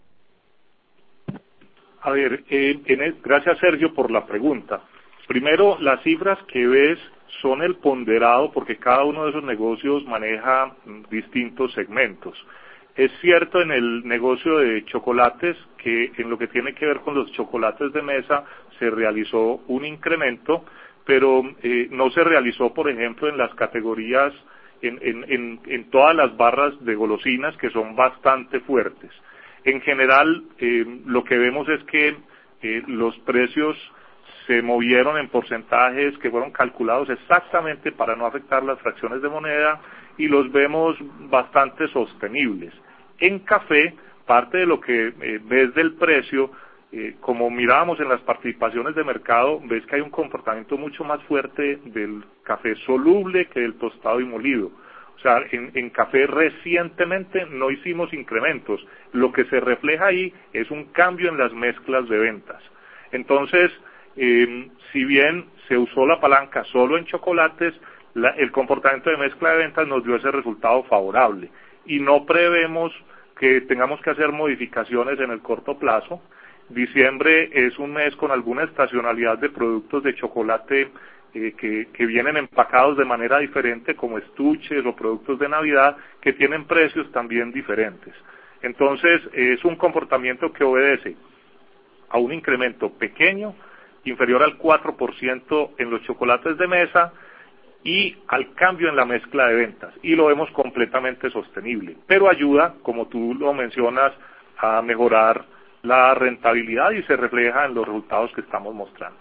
Speaker 2: A ver, gracias Sergio por la pregunta. Primero, las cifras que ves son el ponderado porque cada uno de esos negocios maneja distintos segmentos. Es cierto en el negocio de chocolates que en lo que tiene que ver con los chocolates de mesa se realizó un incremento, pero no se realizó, por ejemplo, en las categorías, en todas las barras de golosinas que son bastante fuertes. En general, lo que vemos es que los precios se movieron en porcentajes que fueron calculados exactamente para no afectar las fracciones de moneda y los vemos bastante sostenibles. En café, parte de lo que ves del precio, como mirábamos en las participaciones de mercado, ves que hay un comportamiento mucho más fuerte del café soluble que del tostado y molido. O sea, en café recientemente no hicimos incrementos. Lo que se refleja ahí es un cambio en las mezclas de ventas. Entonces, si bien se usó la palanca solo en chocolates, el comportamiento de mezcla de ventas nos dio ese resultado favorable. Y no prevemos que tengamos que hacer modificaciones en el corto plazo. Diciembre es un mes con alguna estacionalidad de productos de chocolate que vienen empacados de manera diferente, como estuches o productos de Navidad, que tienen precios también diferentes. Entonces, es un comportamiento que obedece a un incremento pequeño, inferior al 4% en los chocolates de mesa, y al cambio en la mezcla de ventas, y lo vemos completamente sostenible, pero ayuda, como tú lo mencionas, a mejorar la rentabilidad y se refleja en los resultados que estamos mostrando.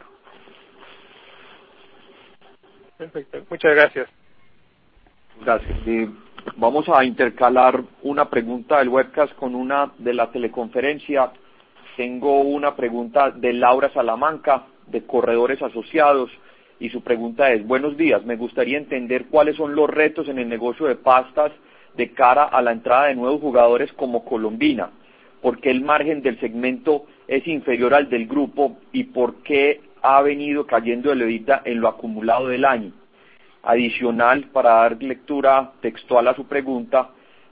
Speaker 5: Perfecto, muchas gracias.
Speaker 1: Gracias. Vamos a intercalar una pregunta del webcast con una de la teleconferencia. Tengo una pregunta de Laura Salamanca, de Corredores Asociados, y su pregunta es: buenos días, me gustaría entender cuáles son los retos en el negocio de pastas de cara a la entrada de nuevos jugadores como Colombina. ¿Por qué el margen del segmento es inferior al del grupo y por qué ha venido cayendo el EBITDA en lo acumulado del año? Adicional, para dar lectura textual a su pregunta,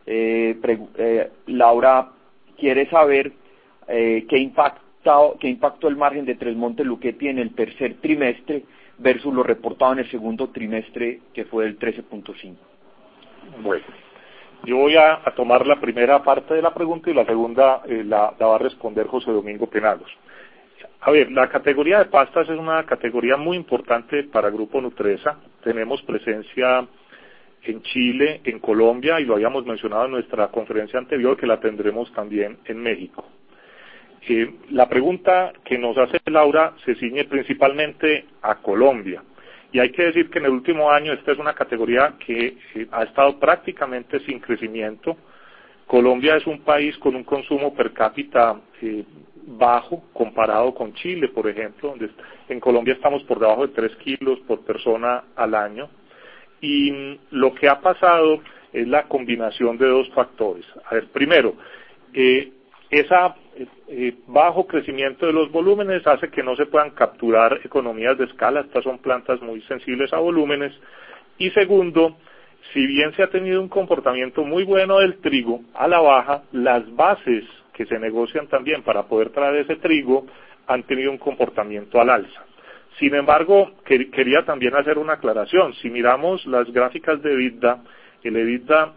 Speaker 1: Laura quiere saber qué impactó el margen de Tresmontes Lucchetti en el tercer trimestre versus lo reportado en el segundo trimestre, que fue del 13.5.
Speaker 2: Bueno, yo voy a tomar la primera parte de la pregunta y la segunda la va a responder José Domingo Penalos. A ver, la categoría de pastas es una categoría muy importante para Grupo Nutresa. Tenemos presencia en Chile, en Colombia, y lo habíamos mencionado en nuestra conferencia anterior, que la tendremos también en México. La pregunta que nos hace Laura se ciñe principalmente a Colombia. Y hay que decir que en el último año esta es una categoría que ha estado prácticamente sin crecimiento. Colombia es un país con un consumo per cápita bajo comparado con Chile, por ejemplo. En Colombia estamos por debajo de 3 kilos por persona al año. Y lo que ha pasado es la combinación de dos factores. A ver, primero, esa bajo crecimiento de los volúmenes hace que no se puedan capturar economías de escala. Estas son plantas muy sensibles a volúmenes. Y segundo, si bien se ha tenido un comportamiento muy bueno del trigo a la baja, las bases que se negocian también para poder traer ese trigo han tenido un comportamiento al alza. Sin embargo, quería también hacer una aclaración. Si miramos las gráficas de EBITDA, el EBITDA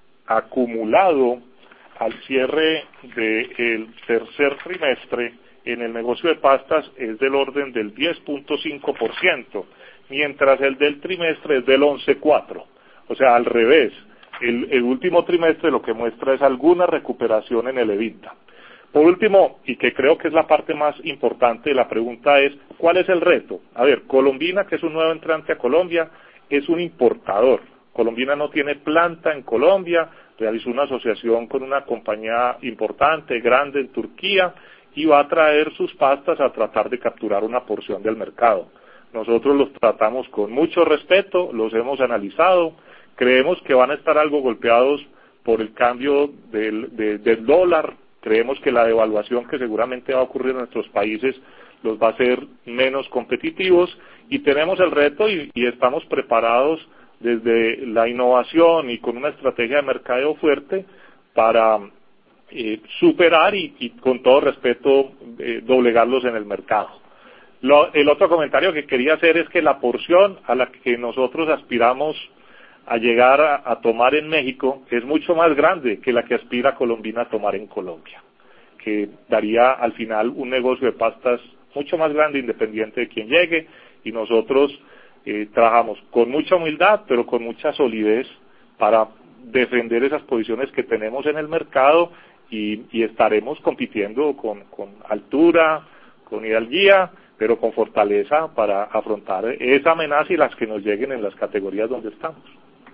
Speaker 2: acumulado al cierre del tercer trimestre en el negocio de pastas es del orden del 10.5%, mientras el del trimestre es del 11.4%. O sea, al revés, el último trimestre lo que muestra es alguna recuperación en el EBITDA. Por último, y que creo que es la parte más importante de la pregunta, es ¿cuál es el reto? A ver, Colombina, que es un nuevo entrante a Colombia, es un importador. Colombina no tiene planta en Colombia, realizó una asociación con una compañía importante, grande en Turquía, y va a traer sus pastas a tratar de capturar una porción del mercado. Nosotros los tratamos con mucho respeto, los hemos analizado, creemos que van a estar algo golpeados por el cambio del dólar, creemos que la devaluación que seguramente va a ocurrir en nuestros países los va a hacer menos competitivos, y tenemos el reto y estamos preparados desde la innovación y con una estrategia de mercadeo fuerte para superar y con todo respeto doblegarlos en el mercado. El otro comentario que quería hacer es que la porción a la que nosotros aspiramos a llegar a tomar en México es mucho más grande que la que aspira Colombina a tomar en Colombia, que daría al final un negocio de pastas mucho más grande independiente de quién llegue, y nosotros trabajamos con mucha humildad pero con mucha solidez para defender esas posiciones que tenemos en el mercado, y estaremos compitiendo con altura, con hidalguía, pero con fortaleza para afrontar esa amenaza y las que nos lleguen en las categorías donde estamos.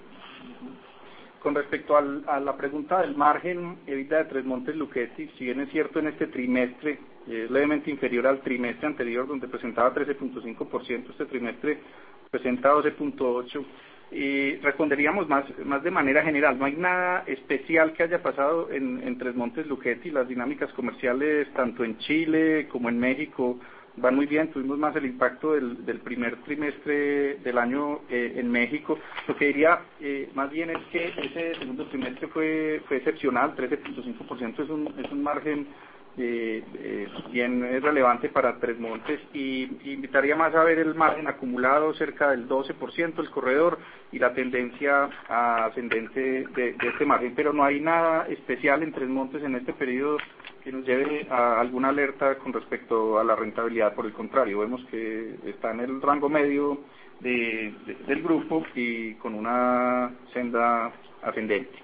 Speaker 3: Con respecto a la pregunta del margen EBITDA de Tresmontes Lucchetti, si bien es cierto en este trimestre es levemente inferior al trimestre anterior donde presentaba 13.5%, este trimestre presenta 12.8%. Responderíamos más de manera general. No hay nada especial que haya pasado en Tres Montes Luchetti. Las dinámicas comerciales tanto en Chile como en México van muy bien. Tuvimos más el impacto del primer trimestre del año en México. Lo que diría más bien es que ese segundo trimestre fue excepcional. 13.5% es un margen bien relevante para Tres Montes, y invitaría más a ver el margen acumulado cerca del 12% el corredor y la tendencia ascendente de este margen, pero no hay nada especial en Tres Montes en este periodo que nos lleve a alguna alerta con respecto a la rentabilidad. Por el contrario, vemos que está en el rango medio del grupo y con una senda ascendente.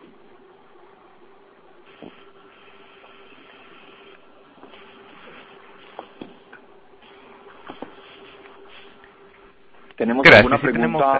Speaker 1: ¿Tenemos
Speaker 4: Gracias.
Speaker 1: alguna pregunta?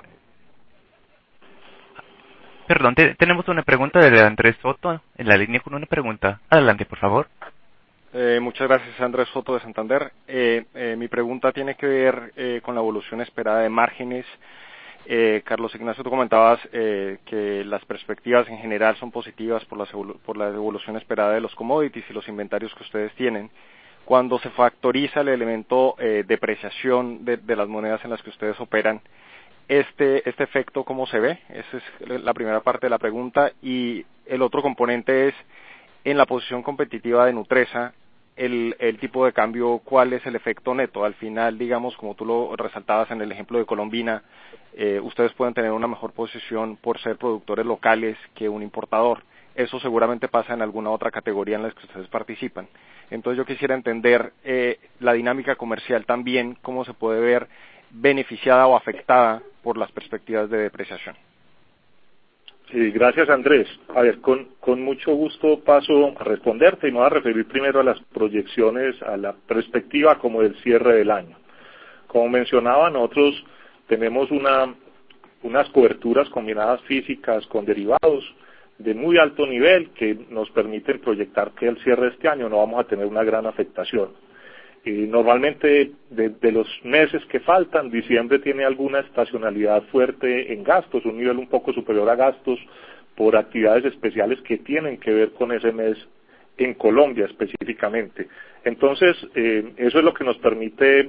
Speaker 4: Tenemos una pregunta de Andrés Soto en la línea con una pregunta. Adelante, por favor.
Speaker 6: Muchas gracias, Andrés Soto de Santander. Mi pregunta tiene que ver con la evolución esperada de márgenes. Carlos Ignacio, tú comentabas que las perspectivas en general son positivas por la evolución esperada de los commodities y los inventarios que ustedes tienen. Cuando se factoriza el elemento depreciación de las monedas en las que ustedes operan, este efecto, ¿cómo se ve? Esa es la primera parte de la pregunta. Y el otro componente es, en la posición competitiva de Nutresa, el tipo de cambio, ¿cuál es el efecto neto? Al final, digamos, como tú lo resaltabas en el ejemplo de Colombina, ustedes pueden tener una mejor posición por ser productores locales que un importador. Eso seguramente pasa en alguna otra categoría en la que ustedes participan. Entonces yo quisiera entender la dinámica comercial también, cómo se puede ver beneficiada o afectada por las perspectivas de depreciación.
Speaker 2: Sí, gracias, Andrés. A ver, con mucho gusto paso a responderte y me voy a referir primero a las proyecciones, a la perspectiva como del cierre del año. Como mencionaba, nosotros tenemos unas coberturas combinadas físicas con derivados de muy alto nivel que nos permiten proyectar que al cierre de este año no vamos a tener una gran afectación. Normalmente de los meses que faltan, diciembre tiene alguna estacionalidad fuerte en gastos, un nivel un poco superior a gastos por actividades especiales que tienen que ver con ese mes en Colombia específicamente. Entonces, eso es lo que nos permite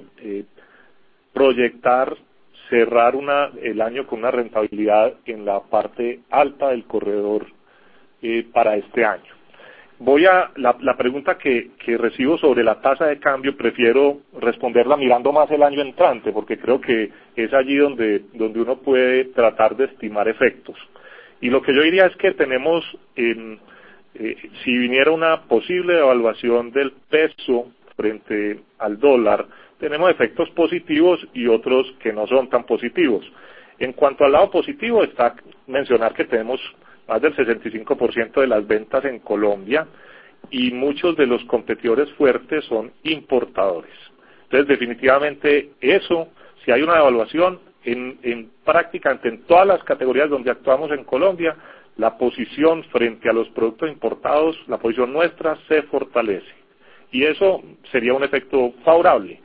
Speaker 2: proyectar, cerrar el año con una rentabilidad en la parte alta del corredor para este año. Voy a la pregunta que recibo sobre la tasa de cambio, prefiero responderla mirando más el año entrante, porque creo que es allí donde uno puede tratar de estimar efectos. Y lo que yo diría es que tenemos, si viniera una posible evaluación del peso frente al dólar, tenemos efectos positivos y otros que no son tan positivos. En cuanto al lado positivo, está mencionar que tenemos más del 65% de las ventas en Colombia y muchos de los competidores fuertes son importadores. Entonces, definitivamente eso, si hay una devaluación en prácticamente en todas las categorías donde actuamos en Colombia, la posición frente a los productos importados, la posición nuestra se fortalece. Y eso sería un efecto favorable.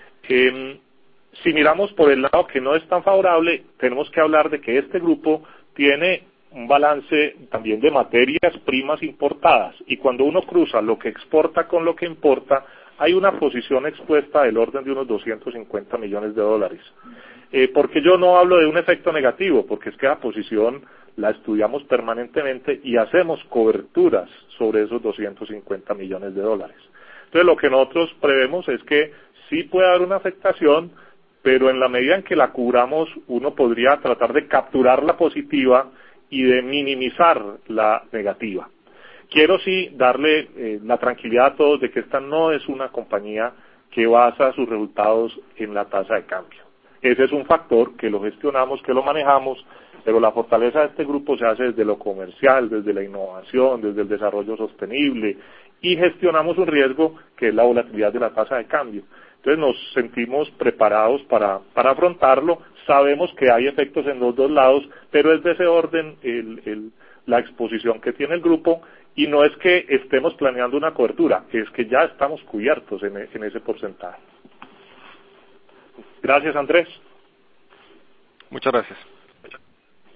Speaker 2: Si miramos por el lado que no es tan favorable, tenemos que hablar de que este grupo tiene un balance también de materias primas importadas, y cuando uno cruza lo que exporta con lo que importa, hay una posición expuesta del orden de unos 250 millones de dólares. Porque yo no hablo de un efecto negativo, porque es que la posición la estudiamos permanentemente y hacemos coberturas sobre esos 250 millones de dólares. Entonces lo que nosotros prevemos es que sí puede haber una afectación, pero en la medida en que la cubramos, uno podría tratar de capturar la positiva y de minimizar la negativa. Quiero sí darle la tranquilidad a todos de que esta no es una compañía que basa sus resultados en la tasa de cambio. Ese es un factor que lo gestionamos, que lo manejamos, pero la fortaleza de este grupo se hace desde lo comercial, desde la innovación, desde el desarrollo sostenible, y gestionamos un riesgo que es la volatilidad de la tasa de cambio. Entonces nos sentimos preparados para afrontarlo. Sabemos que hay efectos en los dos lados, pero es de ese orden la exposición que tiene el grupo, y no es que estemos planeando una cobertura, es que ya estamos cubiertos en ese porcentaje. Gracias, Andrés.
Speaker 6: Muchas gracias.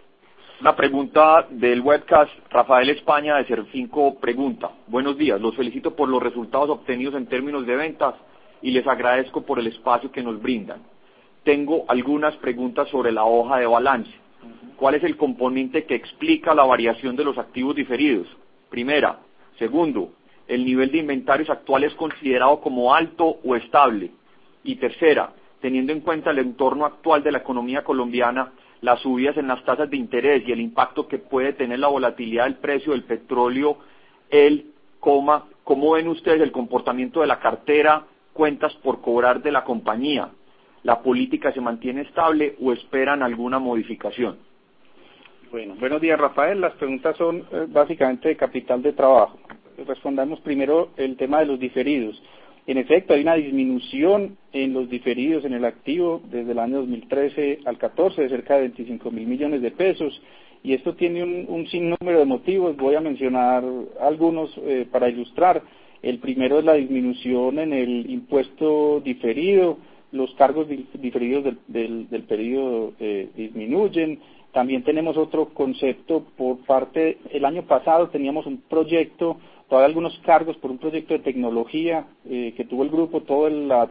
Speaker 1: La pregunta del webcast, Rafael España de Serfinco pregunta: buenos días, los felicito por los resultados obtenidos en términos de ventas y les agradezco por el espacio que nos brindan. Tengo algunas preguntas sobre la hoja de balance. ¿Cuál es el componente que explica la variación de los activos diferidos? Primera. Segundo, ¿el nivel de inventarios actual es considerado como alto o estable? Y tercera, teniendo en cuenta el entorno actual de la economía colombiana, las subidas en las tasas de interés y el impacto que puede tener la volatilidad del precio del petróleo, ¿cómo ven ustedes el comportamiento de la cartera cuentas por cobrar de la compañía? ¿La política se mantiene estable o esperan alguna modificación?
Speaker 3: Bueno, buenos días, Rafael. Las preguntas son básicamente de capital de trabajo. Respondamos primero el tema de los diferidos. En efecto, hay una disminución en los diferidos en el activo desde el año 2013 al 14 de cerca de 25.000 millones de pesos, y esto tiene un sinnúmero de motivos. Voy a mencionar algunos para ilustrar. El primero es la disminución en el impuesto diferido. Los cargos diferidos del periodo disminuyen. También tenemos otro concepto por parte, el año pasado teníamos un proyecto, todavía algunos cargos por un proyecto de tecnología que tuvo el grupo, toda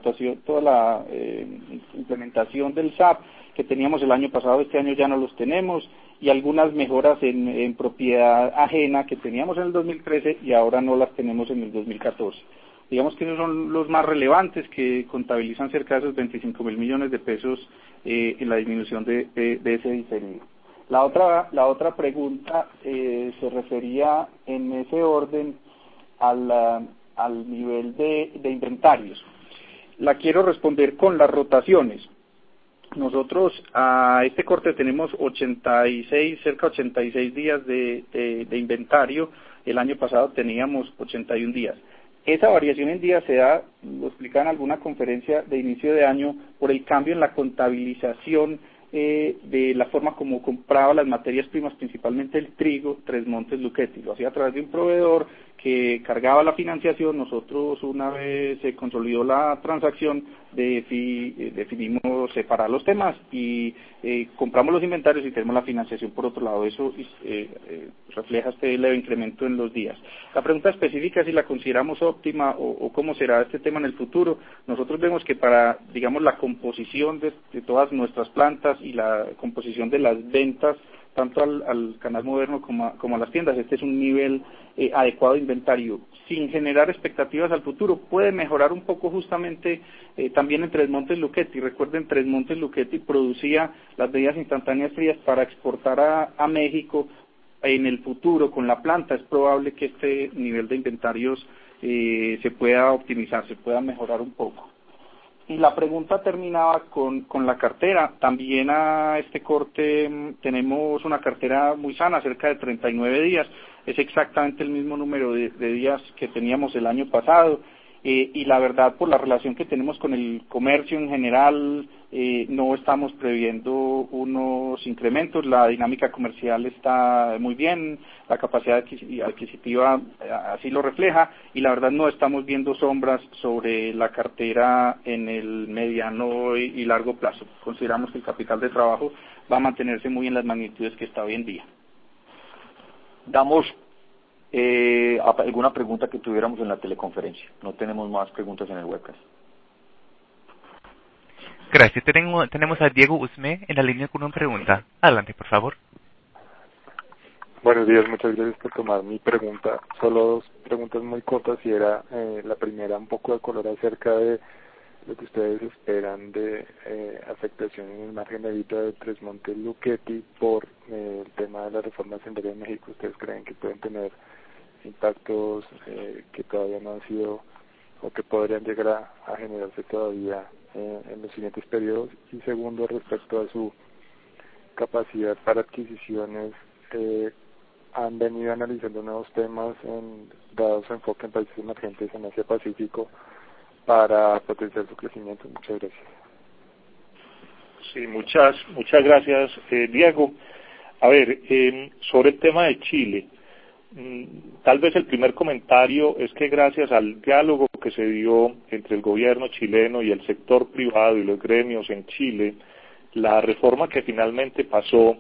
Speaker 3: la implementación del SAP que teníamos el año pasado, este año ya no los tenemos, y algunas mejoras en propiedad ajena que teníamos en el 2013 y ahora no las tenemos en el 2014. Digamos que esos son los más relevantes, que contabilizan cerca de esos 25.000 millones de pesos en la disminución de ese diferido. La otra pregunta se refería en ese orden al nivel de inventarios. La quiero responder con las rotaciones. Nosotros a este corte tenemos cerca de 86 días de inventario. El año pasado teníamos 81 días. Esa variación en días se da, lo explicaba en alguna conferencia de inicio de año, por el cambio en la contabilización de la forma como compraba las materias primas, principalmente el trigo, Tres Montes Luchetti. Lo hacía a través de un proveedor que cargaba la financiación. Nosotros, una vez se consolidó la transacción, definimos separar los temas y compramos los inventarios y tenemos la financiación por otro lado. Eso refleja este leve incremento en los días. La pregunta específica es si la consideramos óptima o cómo será este tema en el futuro. Nosotros vemos que para, digamos, la composición de todas nuestras plantas y la composición de las ventas, tanto al canal moderno como a las tiendas, este es un nivel adecuado de inventario, sin generar expectativas al futuro. Puede mejorar un poco justamente también en Tres Montes Luchetti. Recuerden, Tres Montes Luchetti producía las bebidas instantáneas frías para exportar a México. En el futuro, con la planta, es probable que este nivel de inventarios se pueda optimizar, se pueda mejorar un poco. Y la pregunta terminaba con la cartera. También a este corte tenemos una cartera muy sana, cerca de 39 días. Es exactamente el mismo número de días que teníamos el año pasado. Y la verdad, por la relación que tenemos con el comercio en general, no estamos previendo unos incrementos. La dinámica comercial está muy bien, la capacidad adquisitiva así lo refleja, y la verdad no estamos viendo sombras sobre la cartera en el mediano y largo plazo. Consideramos que el capital de trabajo va a mantenerse muy en las magnitudes que está hoy en día.
Speaker 1: Damos alguna pregunta que tuviéramos en la teleconferencia. No tenemos más preguntas en el webcast.
Speaker 4: Gracias. Tenemos a Diego Usme en la línea con una pregunta. Adelante, por favor.
Speaker 7: Buenos días, muchas gracias por tomar mi pregunta. Solo dos preguntas muy cortas, y era la primera, un poco de color acerca de lo que ustedes esperan de afectación en el margen de EBITDA de Tres Montes Luchetti por el tema de las reformas en México. ¿Ustedes creen que pueden tener impactos que todavía no han sido o que podrían llegar a generarse todavía en los siguientes periodos? Y segundo, respecto a su capacidad para adquisiciones, han venido analizando nuevos temas dado su enfoque en países emergentes en Asia Pacífico para potenciar su crecimiento. Muchas gracias.
Speaker 2: Sí, muchas gracias, Diego. A ver, sobre el tema de Chile, tal vez el primer comentario es que gracias al diálogo que se dio entre el gobierno chileno y el sector privado y los gremios en Chile, la reforma que finalmente pasó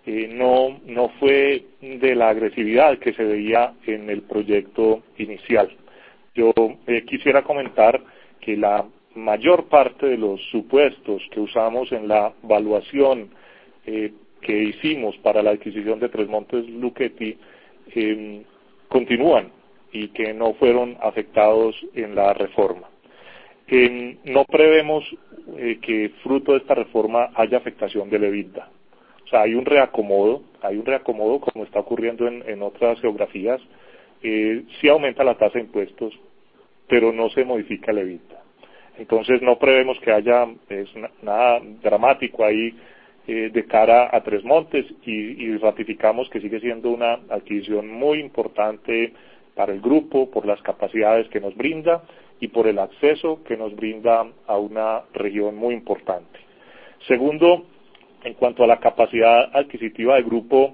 Speaker 2: no fue de la agresividad que se veía en el proyecto inicial. Yo quisiera comentar que la mayor parte de los supuestos que usamos en la evaluación que hicimos para la adquisición de Tres Montes Luchetti continúan y que no fueron afectados en la reforma. No prevemos que fruto de esta reforma haya afectación del EBITDA. O sea, hay un reacomodo como está ocurriendo en otras geografías. Sí aumenta la tasa de impuestos, pero no se modifica el EBITDA. Entonces no prevemos que haya nada dramático ahí de cara a Tres Montes y ratificamos que sigue siendo una adquisición muy importante para el grupo por las capacidades que nos brinda y por el acceso que nos brinda a una región muy importante. Segundo, en cuanto a la capacidad adquisitiva del grupo,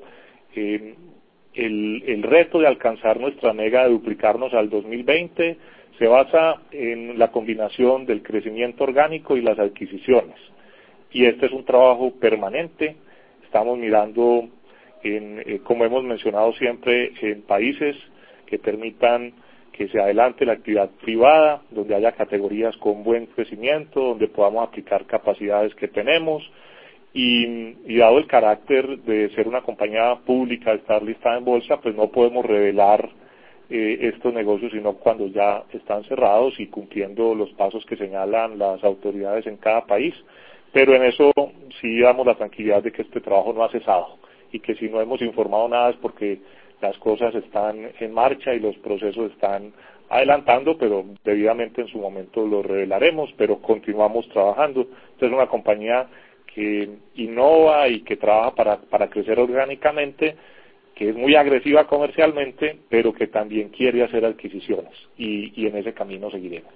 Speaker 2: el reto de alcanzar nuestra mega de duplicarnos al 2020 se basa en la combinación del crecimiento orgánico y las adquisiciones. Y este es un trabajo permanente. Estamos mirando, como hemos mencionado siempre, en países que permitan que se adelante la actividad privada, donde haya categorías con buen crecimiento, donde podamos aplicar capacidades que tenemos, y dado el carácter de ser una compañía pública, de estar listada en bolsa, pues no podemos revelar estos negocios sino cuando ya están cerrados y cumpliendo los pasos que señalan las autoridades en cada país. Pero en eso sí damos la tranquilidad de que este trabajo no ha cesado y que si no hemos informado nada es porque las cosas están en marcha y los procesos están adelantando, pero debidamente en su momento lo revelaremos, pero continuamos trabajando. Esta es una compañía que innova y que trabaja para crecer orgánicamente, que es muy agresiva comercialmente, pero que también quiere hacer adquisiciones y en ese camino seguiremos.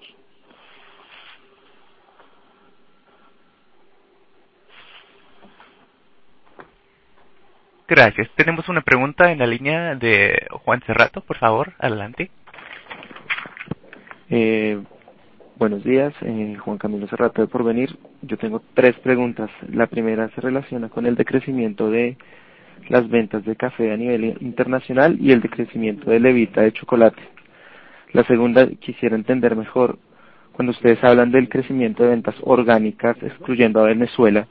Speaker 4: Gracias. Tenemos una pregunta en la línea de Juan Cerrato, por favor, adelante.
Speaker 8: Buenos días, Juan Camilo Cerrato de Porvenir. Yo tengo 3 preguntas. La primera se relaciona con el decrecimiento de las ventas de café a nivel internacional y el decrecimiento de levita de chocolate. La segunda, quisiera entender mejor, cuando ustedes hablan del crecimiento de ventas orgánicas, excluyendo a Venezuela,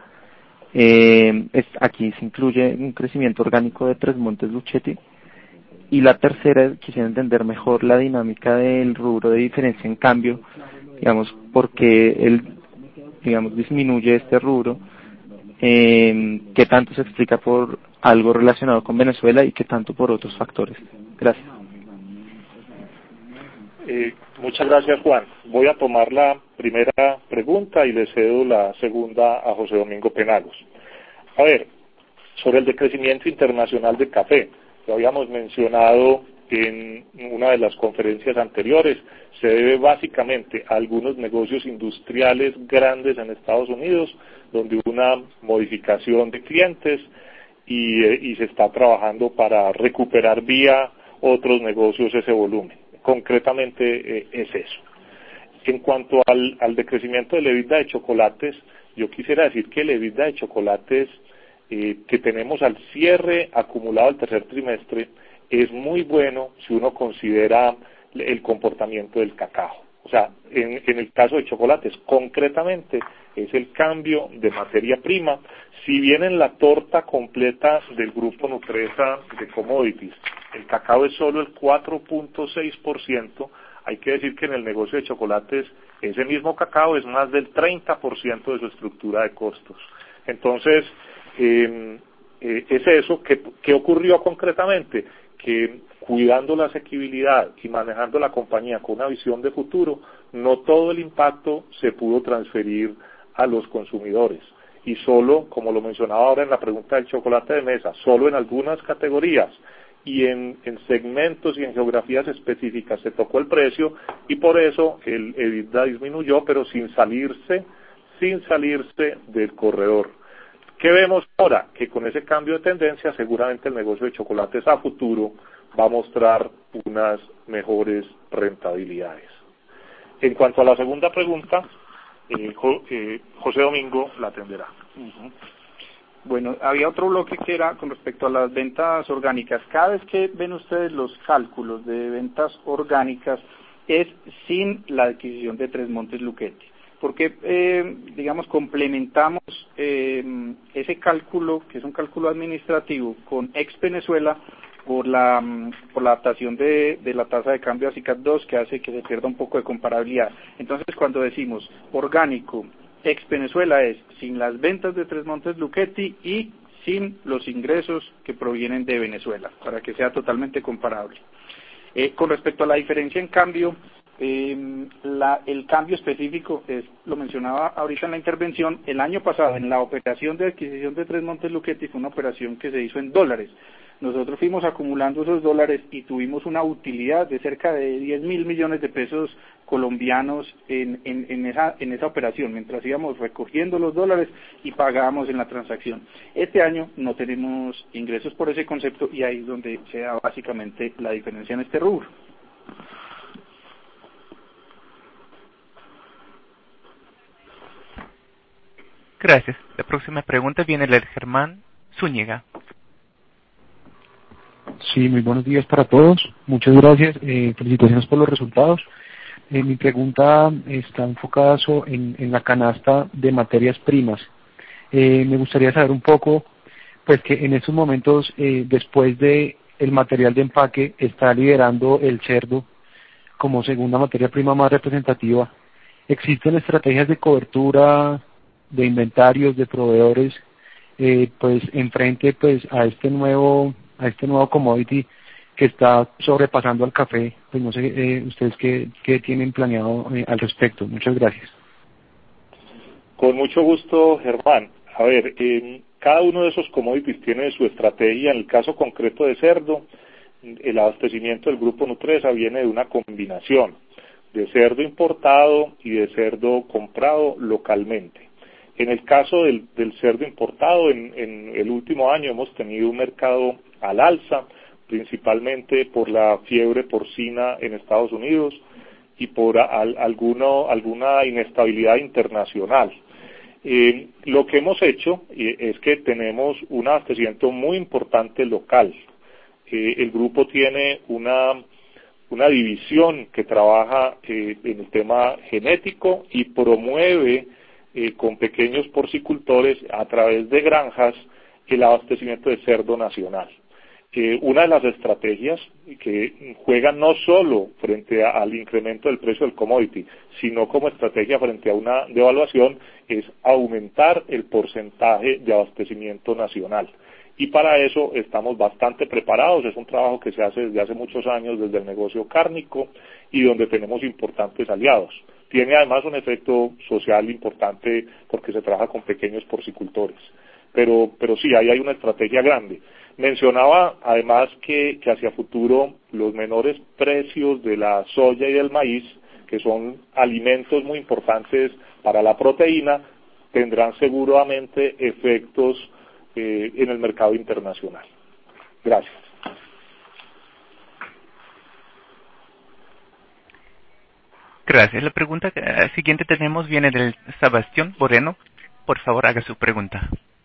Speaker 8: aquí se incluye un crecimiento orgánico de Tres Montes Luchetti. Y la tercera, quisiera entender mejor la dinámica del rubro de diferencia en cambio, digamos, porque disminuye este rubro, qué tanto se explica por algo relacionado con Venezuela y qué tanto por otros factores. Gracias.
Speaker 2: Muchas gracias, Juan. Voy a tomar la primera pregunta y le cedo la segunda a José Domingo Penagos. A ver, sobre el decrecimiento internacional de café, lo habíamos mencionado en una de las conferencias anteriores, se debe básicamente a algunos negocios industriales grandes en Estados Unidos, donde hubo una modificación de clientes y se está trabajando para recuperar vía otros negocios ese volumen. Concretamente es eso. En cuanto al decrecimiento del EBITDA de chocolates, yo quisiera decir que el EBITDA de chocolates que tenemos al cierre acumulado del tercer trimestre es muy bueno si uno considera el comportamiento del cacao. O sea, en el caso de chocolates, concretamente, es el cambio de materia prima. Si bien en la torta completa del grupo Nutresa de commodities, el cacao es solo el 4.6%, hay que decir que en el negocio de chocolates, ese mismo cacao es más del 30% de su estructura de costos. Entonces, es eso. ¿Qué ocurrió concretamente? Que cuidando la asequibilidad y manejando la compañía con una visión de futuro, no todo el impacto se pudo transferir a los consumidores. Y solo, como lo mencionaba ahora en la pregunta del chocolate de mesa, solo en algunas categorías y en segmentos y en geografías específicas se tocó el precio y por eso el EBITDA disminuyó, pero sin salirse del corredor. ¿Qué vemos ahora? Que con ese cambio de tendencia seguramente el negocio de chocolates a futuro va a mostrar unas mejores rentabilidades. En cuanto a la segunda pregunta, José Domingo la atenderá.
Speaker 3: Bueno, había otro bloque que era con respecto a las ventas orgánicas. Cada vez que ven ustedes los cálculos de ventas orgánicas es sin la adquisición de Tres Montes Luchetti, porque digamos complementamos ese cálculo, que es un cálculo administrativo, con ex Venezuela por la adaptación de la tasa de cambio a SICAD 2, que hace que se pierda un poco de comparabilidad. Entonces, cuando decimos orgánico ex Venezuela es sin las ventas de Tres Montes Luchetti y sin los ingresos que provienen de Venezuela, para que sea totalmente comparable. Con respecto a la diferencia en cambio, el cambio específico lo mencionaba ahorita en la intervención. El año pasado, en la operación de adquisición de Tres Montes Luchetti, fue una operación que se hizo en dólares. Nosotros fuimos acumulando esos dólares y tuvimos una utilidad de cerca de 10.000 millones de pesos colombianos en esa operación, mientras íbamos recogiendo los dólares y pagábamos en la transacción. Este año no tenemos ingresos por ese concepto y ahí es donde se da básicamente la diferencia en este rubro.
Speaker 4: Gracias. La próxima pregunta viene de Germán Zúñiga.
Speaker 9: Sí, muy buenos días para todos. Muchas gracias. Felicitaciones por los resultados. Mi pregunta está enfocada en la canasta de materias primas. Me gustaría saber un poco, pues que en estos momentos, después de el material de empaque, está liderando el cerdo como segunda materia prima más representativa. ¿Existen estrategias de cobertura de inventarios, de proveedores, pues enfrente pues a este nuevo commodity que está sobrepasando al café? Pues no sé, ustedes qué tienen planeado al respecto. Muchas gracias.
Speaker 2: Con mucho gusto, Germán. A ver, cada uno de esos commodities tiene su estrategia. En el caso concreto de cerdo, el abastecimiento del Grupo Nutresa viene de una combinación de cerdo importado y de cerdo comprado localmente. En el caso del cerdo importado, en el último año hemos tenido un mercado al alza, principalmente por la fiebre porcina en Estados Unidos y por alguna inestabilidad internacional. Lo que hemos hecho es que tenemos un abastecimiento muy importante local. El grupo tiene una división que trabaja en el tema genético y promueve con pequeños porcicultores a través de granjas el abastecimiento de cerdo nacional. Una de las estrategias que juegan no solo frente al incremento del precio del commodity, sino como estrategia frente a una devaluación, es aumentar el porcentaje de abastecimiento nacional. Y para eso estamos bastante preparados. Es un trabajo que se hace desde hace muchos años desde el negocio cárnico y donde tenemos importantes aliados. Tiene además un efecto social importante porque se trabaja con pequeños porcicultores. Pero sí, ahí hay una estrategia grande. Mencionaba además que hacia futuro los menores precios de la soya y del maíz, que son alimentos muy importantes para la proteína, tendrán seguramente efectos en el mercado internacional. Gracias.
Speaker 4: Gracias. La pregunta siguiente tenemos viene del Sebastián Moreno. Por favor, haga su pregunta.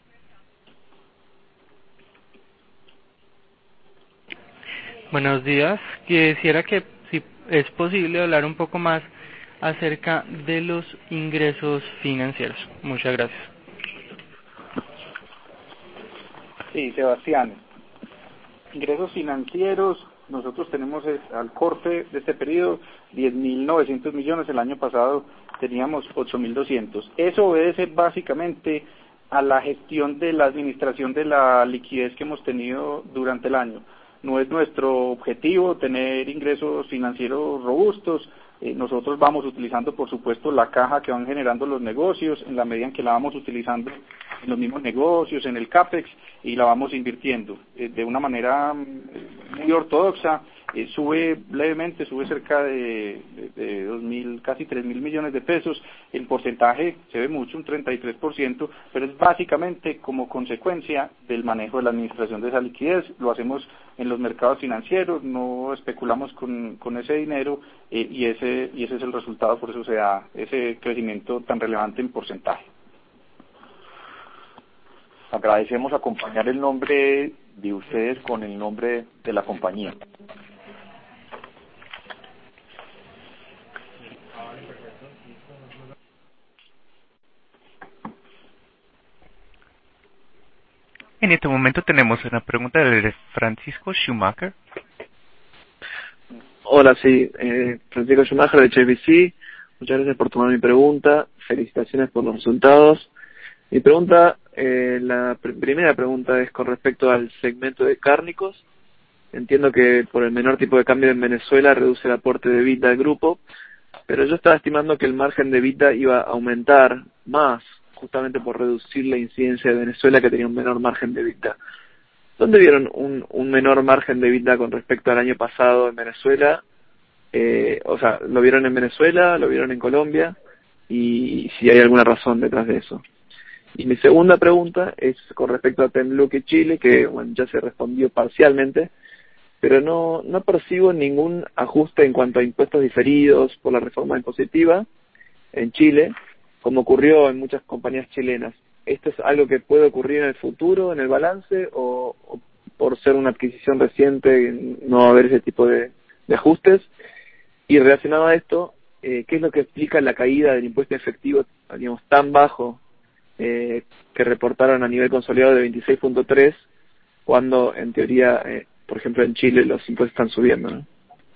Speaker 10: Buenos días. Quisiera que, si es posible, hablar un poco más acerca de los ingresos financieros. Muchas gracias.
Speaker 3: Sí, Sebastián. Ingresos financieros, nosotros tenemos al corte de este periodo 10.900 millones, el año pasado teníamos 8.200. Eso obedece básicamente a la gestión de la administración de la liquidez que hemos tenido durante el año. No es nuestro objetivo tener ingresos financieros robustos. Nosotros vamos utilizando, por supuesto, la caja que van generando los negocios en la medida en que la vamos utilizando en los mismos negocios, en el CAPEX, y la vamos invirtiendo de una manera muy ortodoxa. Sube levemente, sube cerca de 2.000, casi 3.000 millones de pesos. El porcentaje se ve mucho, un 33%, pero es básicamente como consecuencia del manejo de la administración de esa liquidez. Lo hacemos en los mercados financieros, no especulamos con ese dinero, y ese es el resultado, por eso se da ese crecimiento tan relevante en porcentaje.
Speaker 1: agradecemos acompañar el nombre de ustedes con el nombre de la compañía.
Speaker 4: En este momento tenemos una pregunta de Francisco Schumacher.
Speaker 8: Hola, sí, Francisco Schumacher de HSBC. Muchas gracias por tomar mi pregunta. Felicitaciones por los resultados. Mi pregunta, la primera pregunta es con respecto al segmento de cárnicos. Entiendo que por el menor tipo de cambio en Venezuela reduce el aporte de EBITDA del grupo, pero yo estaba estimando que el margen de EBITDA iba a aumentar más, justamente por reducir la incidencia de Venezuela, que tenía un menor margen de EBITDA. ¿Dónde vieron un menor margen de EBITDA con respecto al año pasado en Venezuela? O sea, ¿lo vieron en Venezuela? ¿Lo vieron en Colombia? Y si hay alguna razón detrás de eso. Y mi segunda pregunta es con respecto a Temluque Chile, que bueno, ya se respondió parcialmente, pero no percibo ningún ajuste en cuanto a impuestos diferidos por la reforma impositiva en Chile, como ocurrió en muchas compañías chilenas. ¿Esto es algo que puede ocurrir en el futuro, en el balance, o por ser una adquisición reciente no va a haber ese tipo de ajustes? Y relacionado a esto, ¿qué es lo que explica la caída del impuesto efectivo, digamos, tan bajo que reportaron a nivel consolidado de 26.3, cuando en teoría, por ejemplo, en Chile los impuestos están subiendo, ¿no?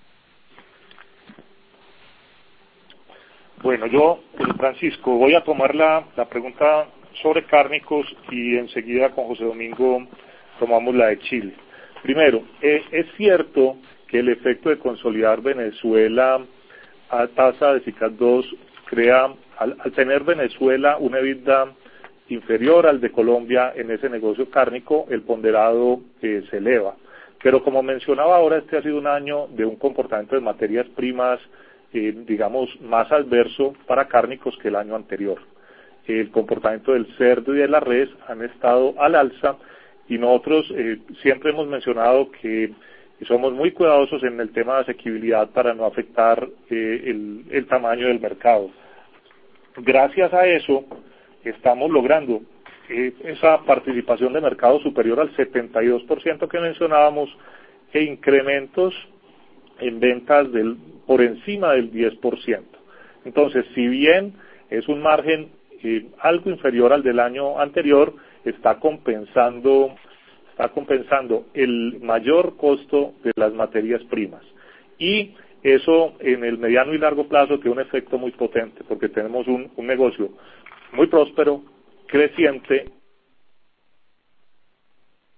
Speaker 2: Bueno, yo, Francisco, voy a tomar la pregunta sobre cárnicos y enseguida con José Domingo tomamos la de Chile. Primero, es cierto que el efecto de consolidar Venezuela a tasa de SICAD 2 crea, al tener Venezuela una EBITDA inferior al de Colombia en ese negocio cárnico, el ponderado se eleva. Pero como mencionaba ahora, este ha sido un año de un comportamiento de materias primas digamos, más adverso para cárnicos que el año anterior. El comportamiento del cerdo y de la res han estado al alza y nosotros siempre hemos mencionado que somos muy cuidadosos en el tema de asequibilidad para no afectar el tamaño del mercado. Gracias a eso estamos logrando esa participación de mercado superior al 72% que mencionábamos e incrementos en ventas por encima del 10%. Entonces, si bien es un margen algo inferior al del año anterior, está compensando el mayor costo de las materias primas. Y eso en el mediano y largo plazo tiene un efecto muy potente, porque tenemos un negocio muy próspero, creciente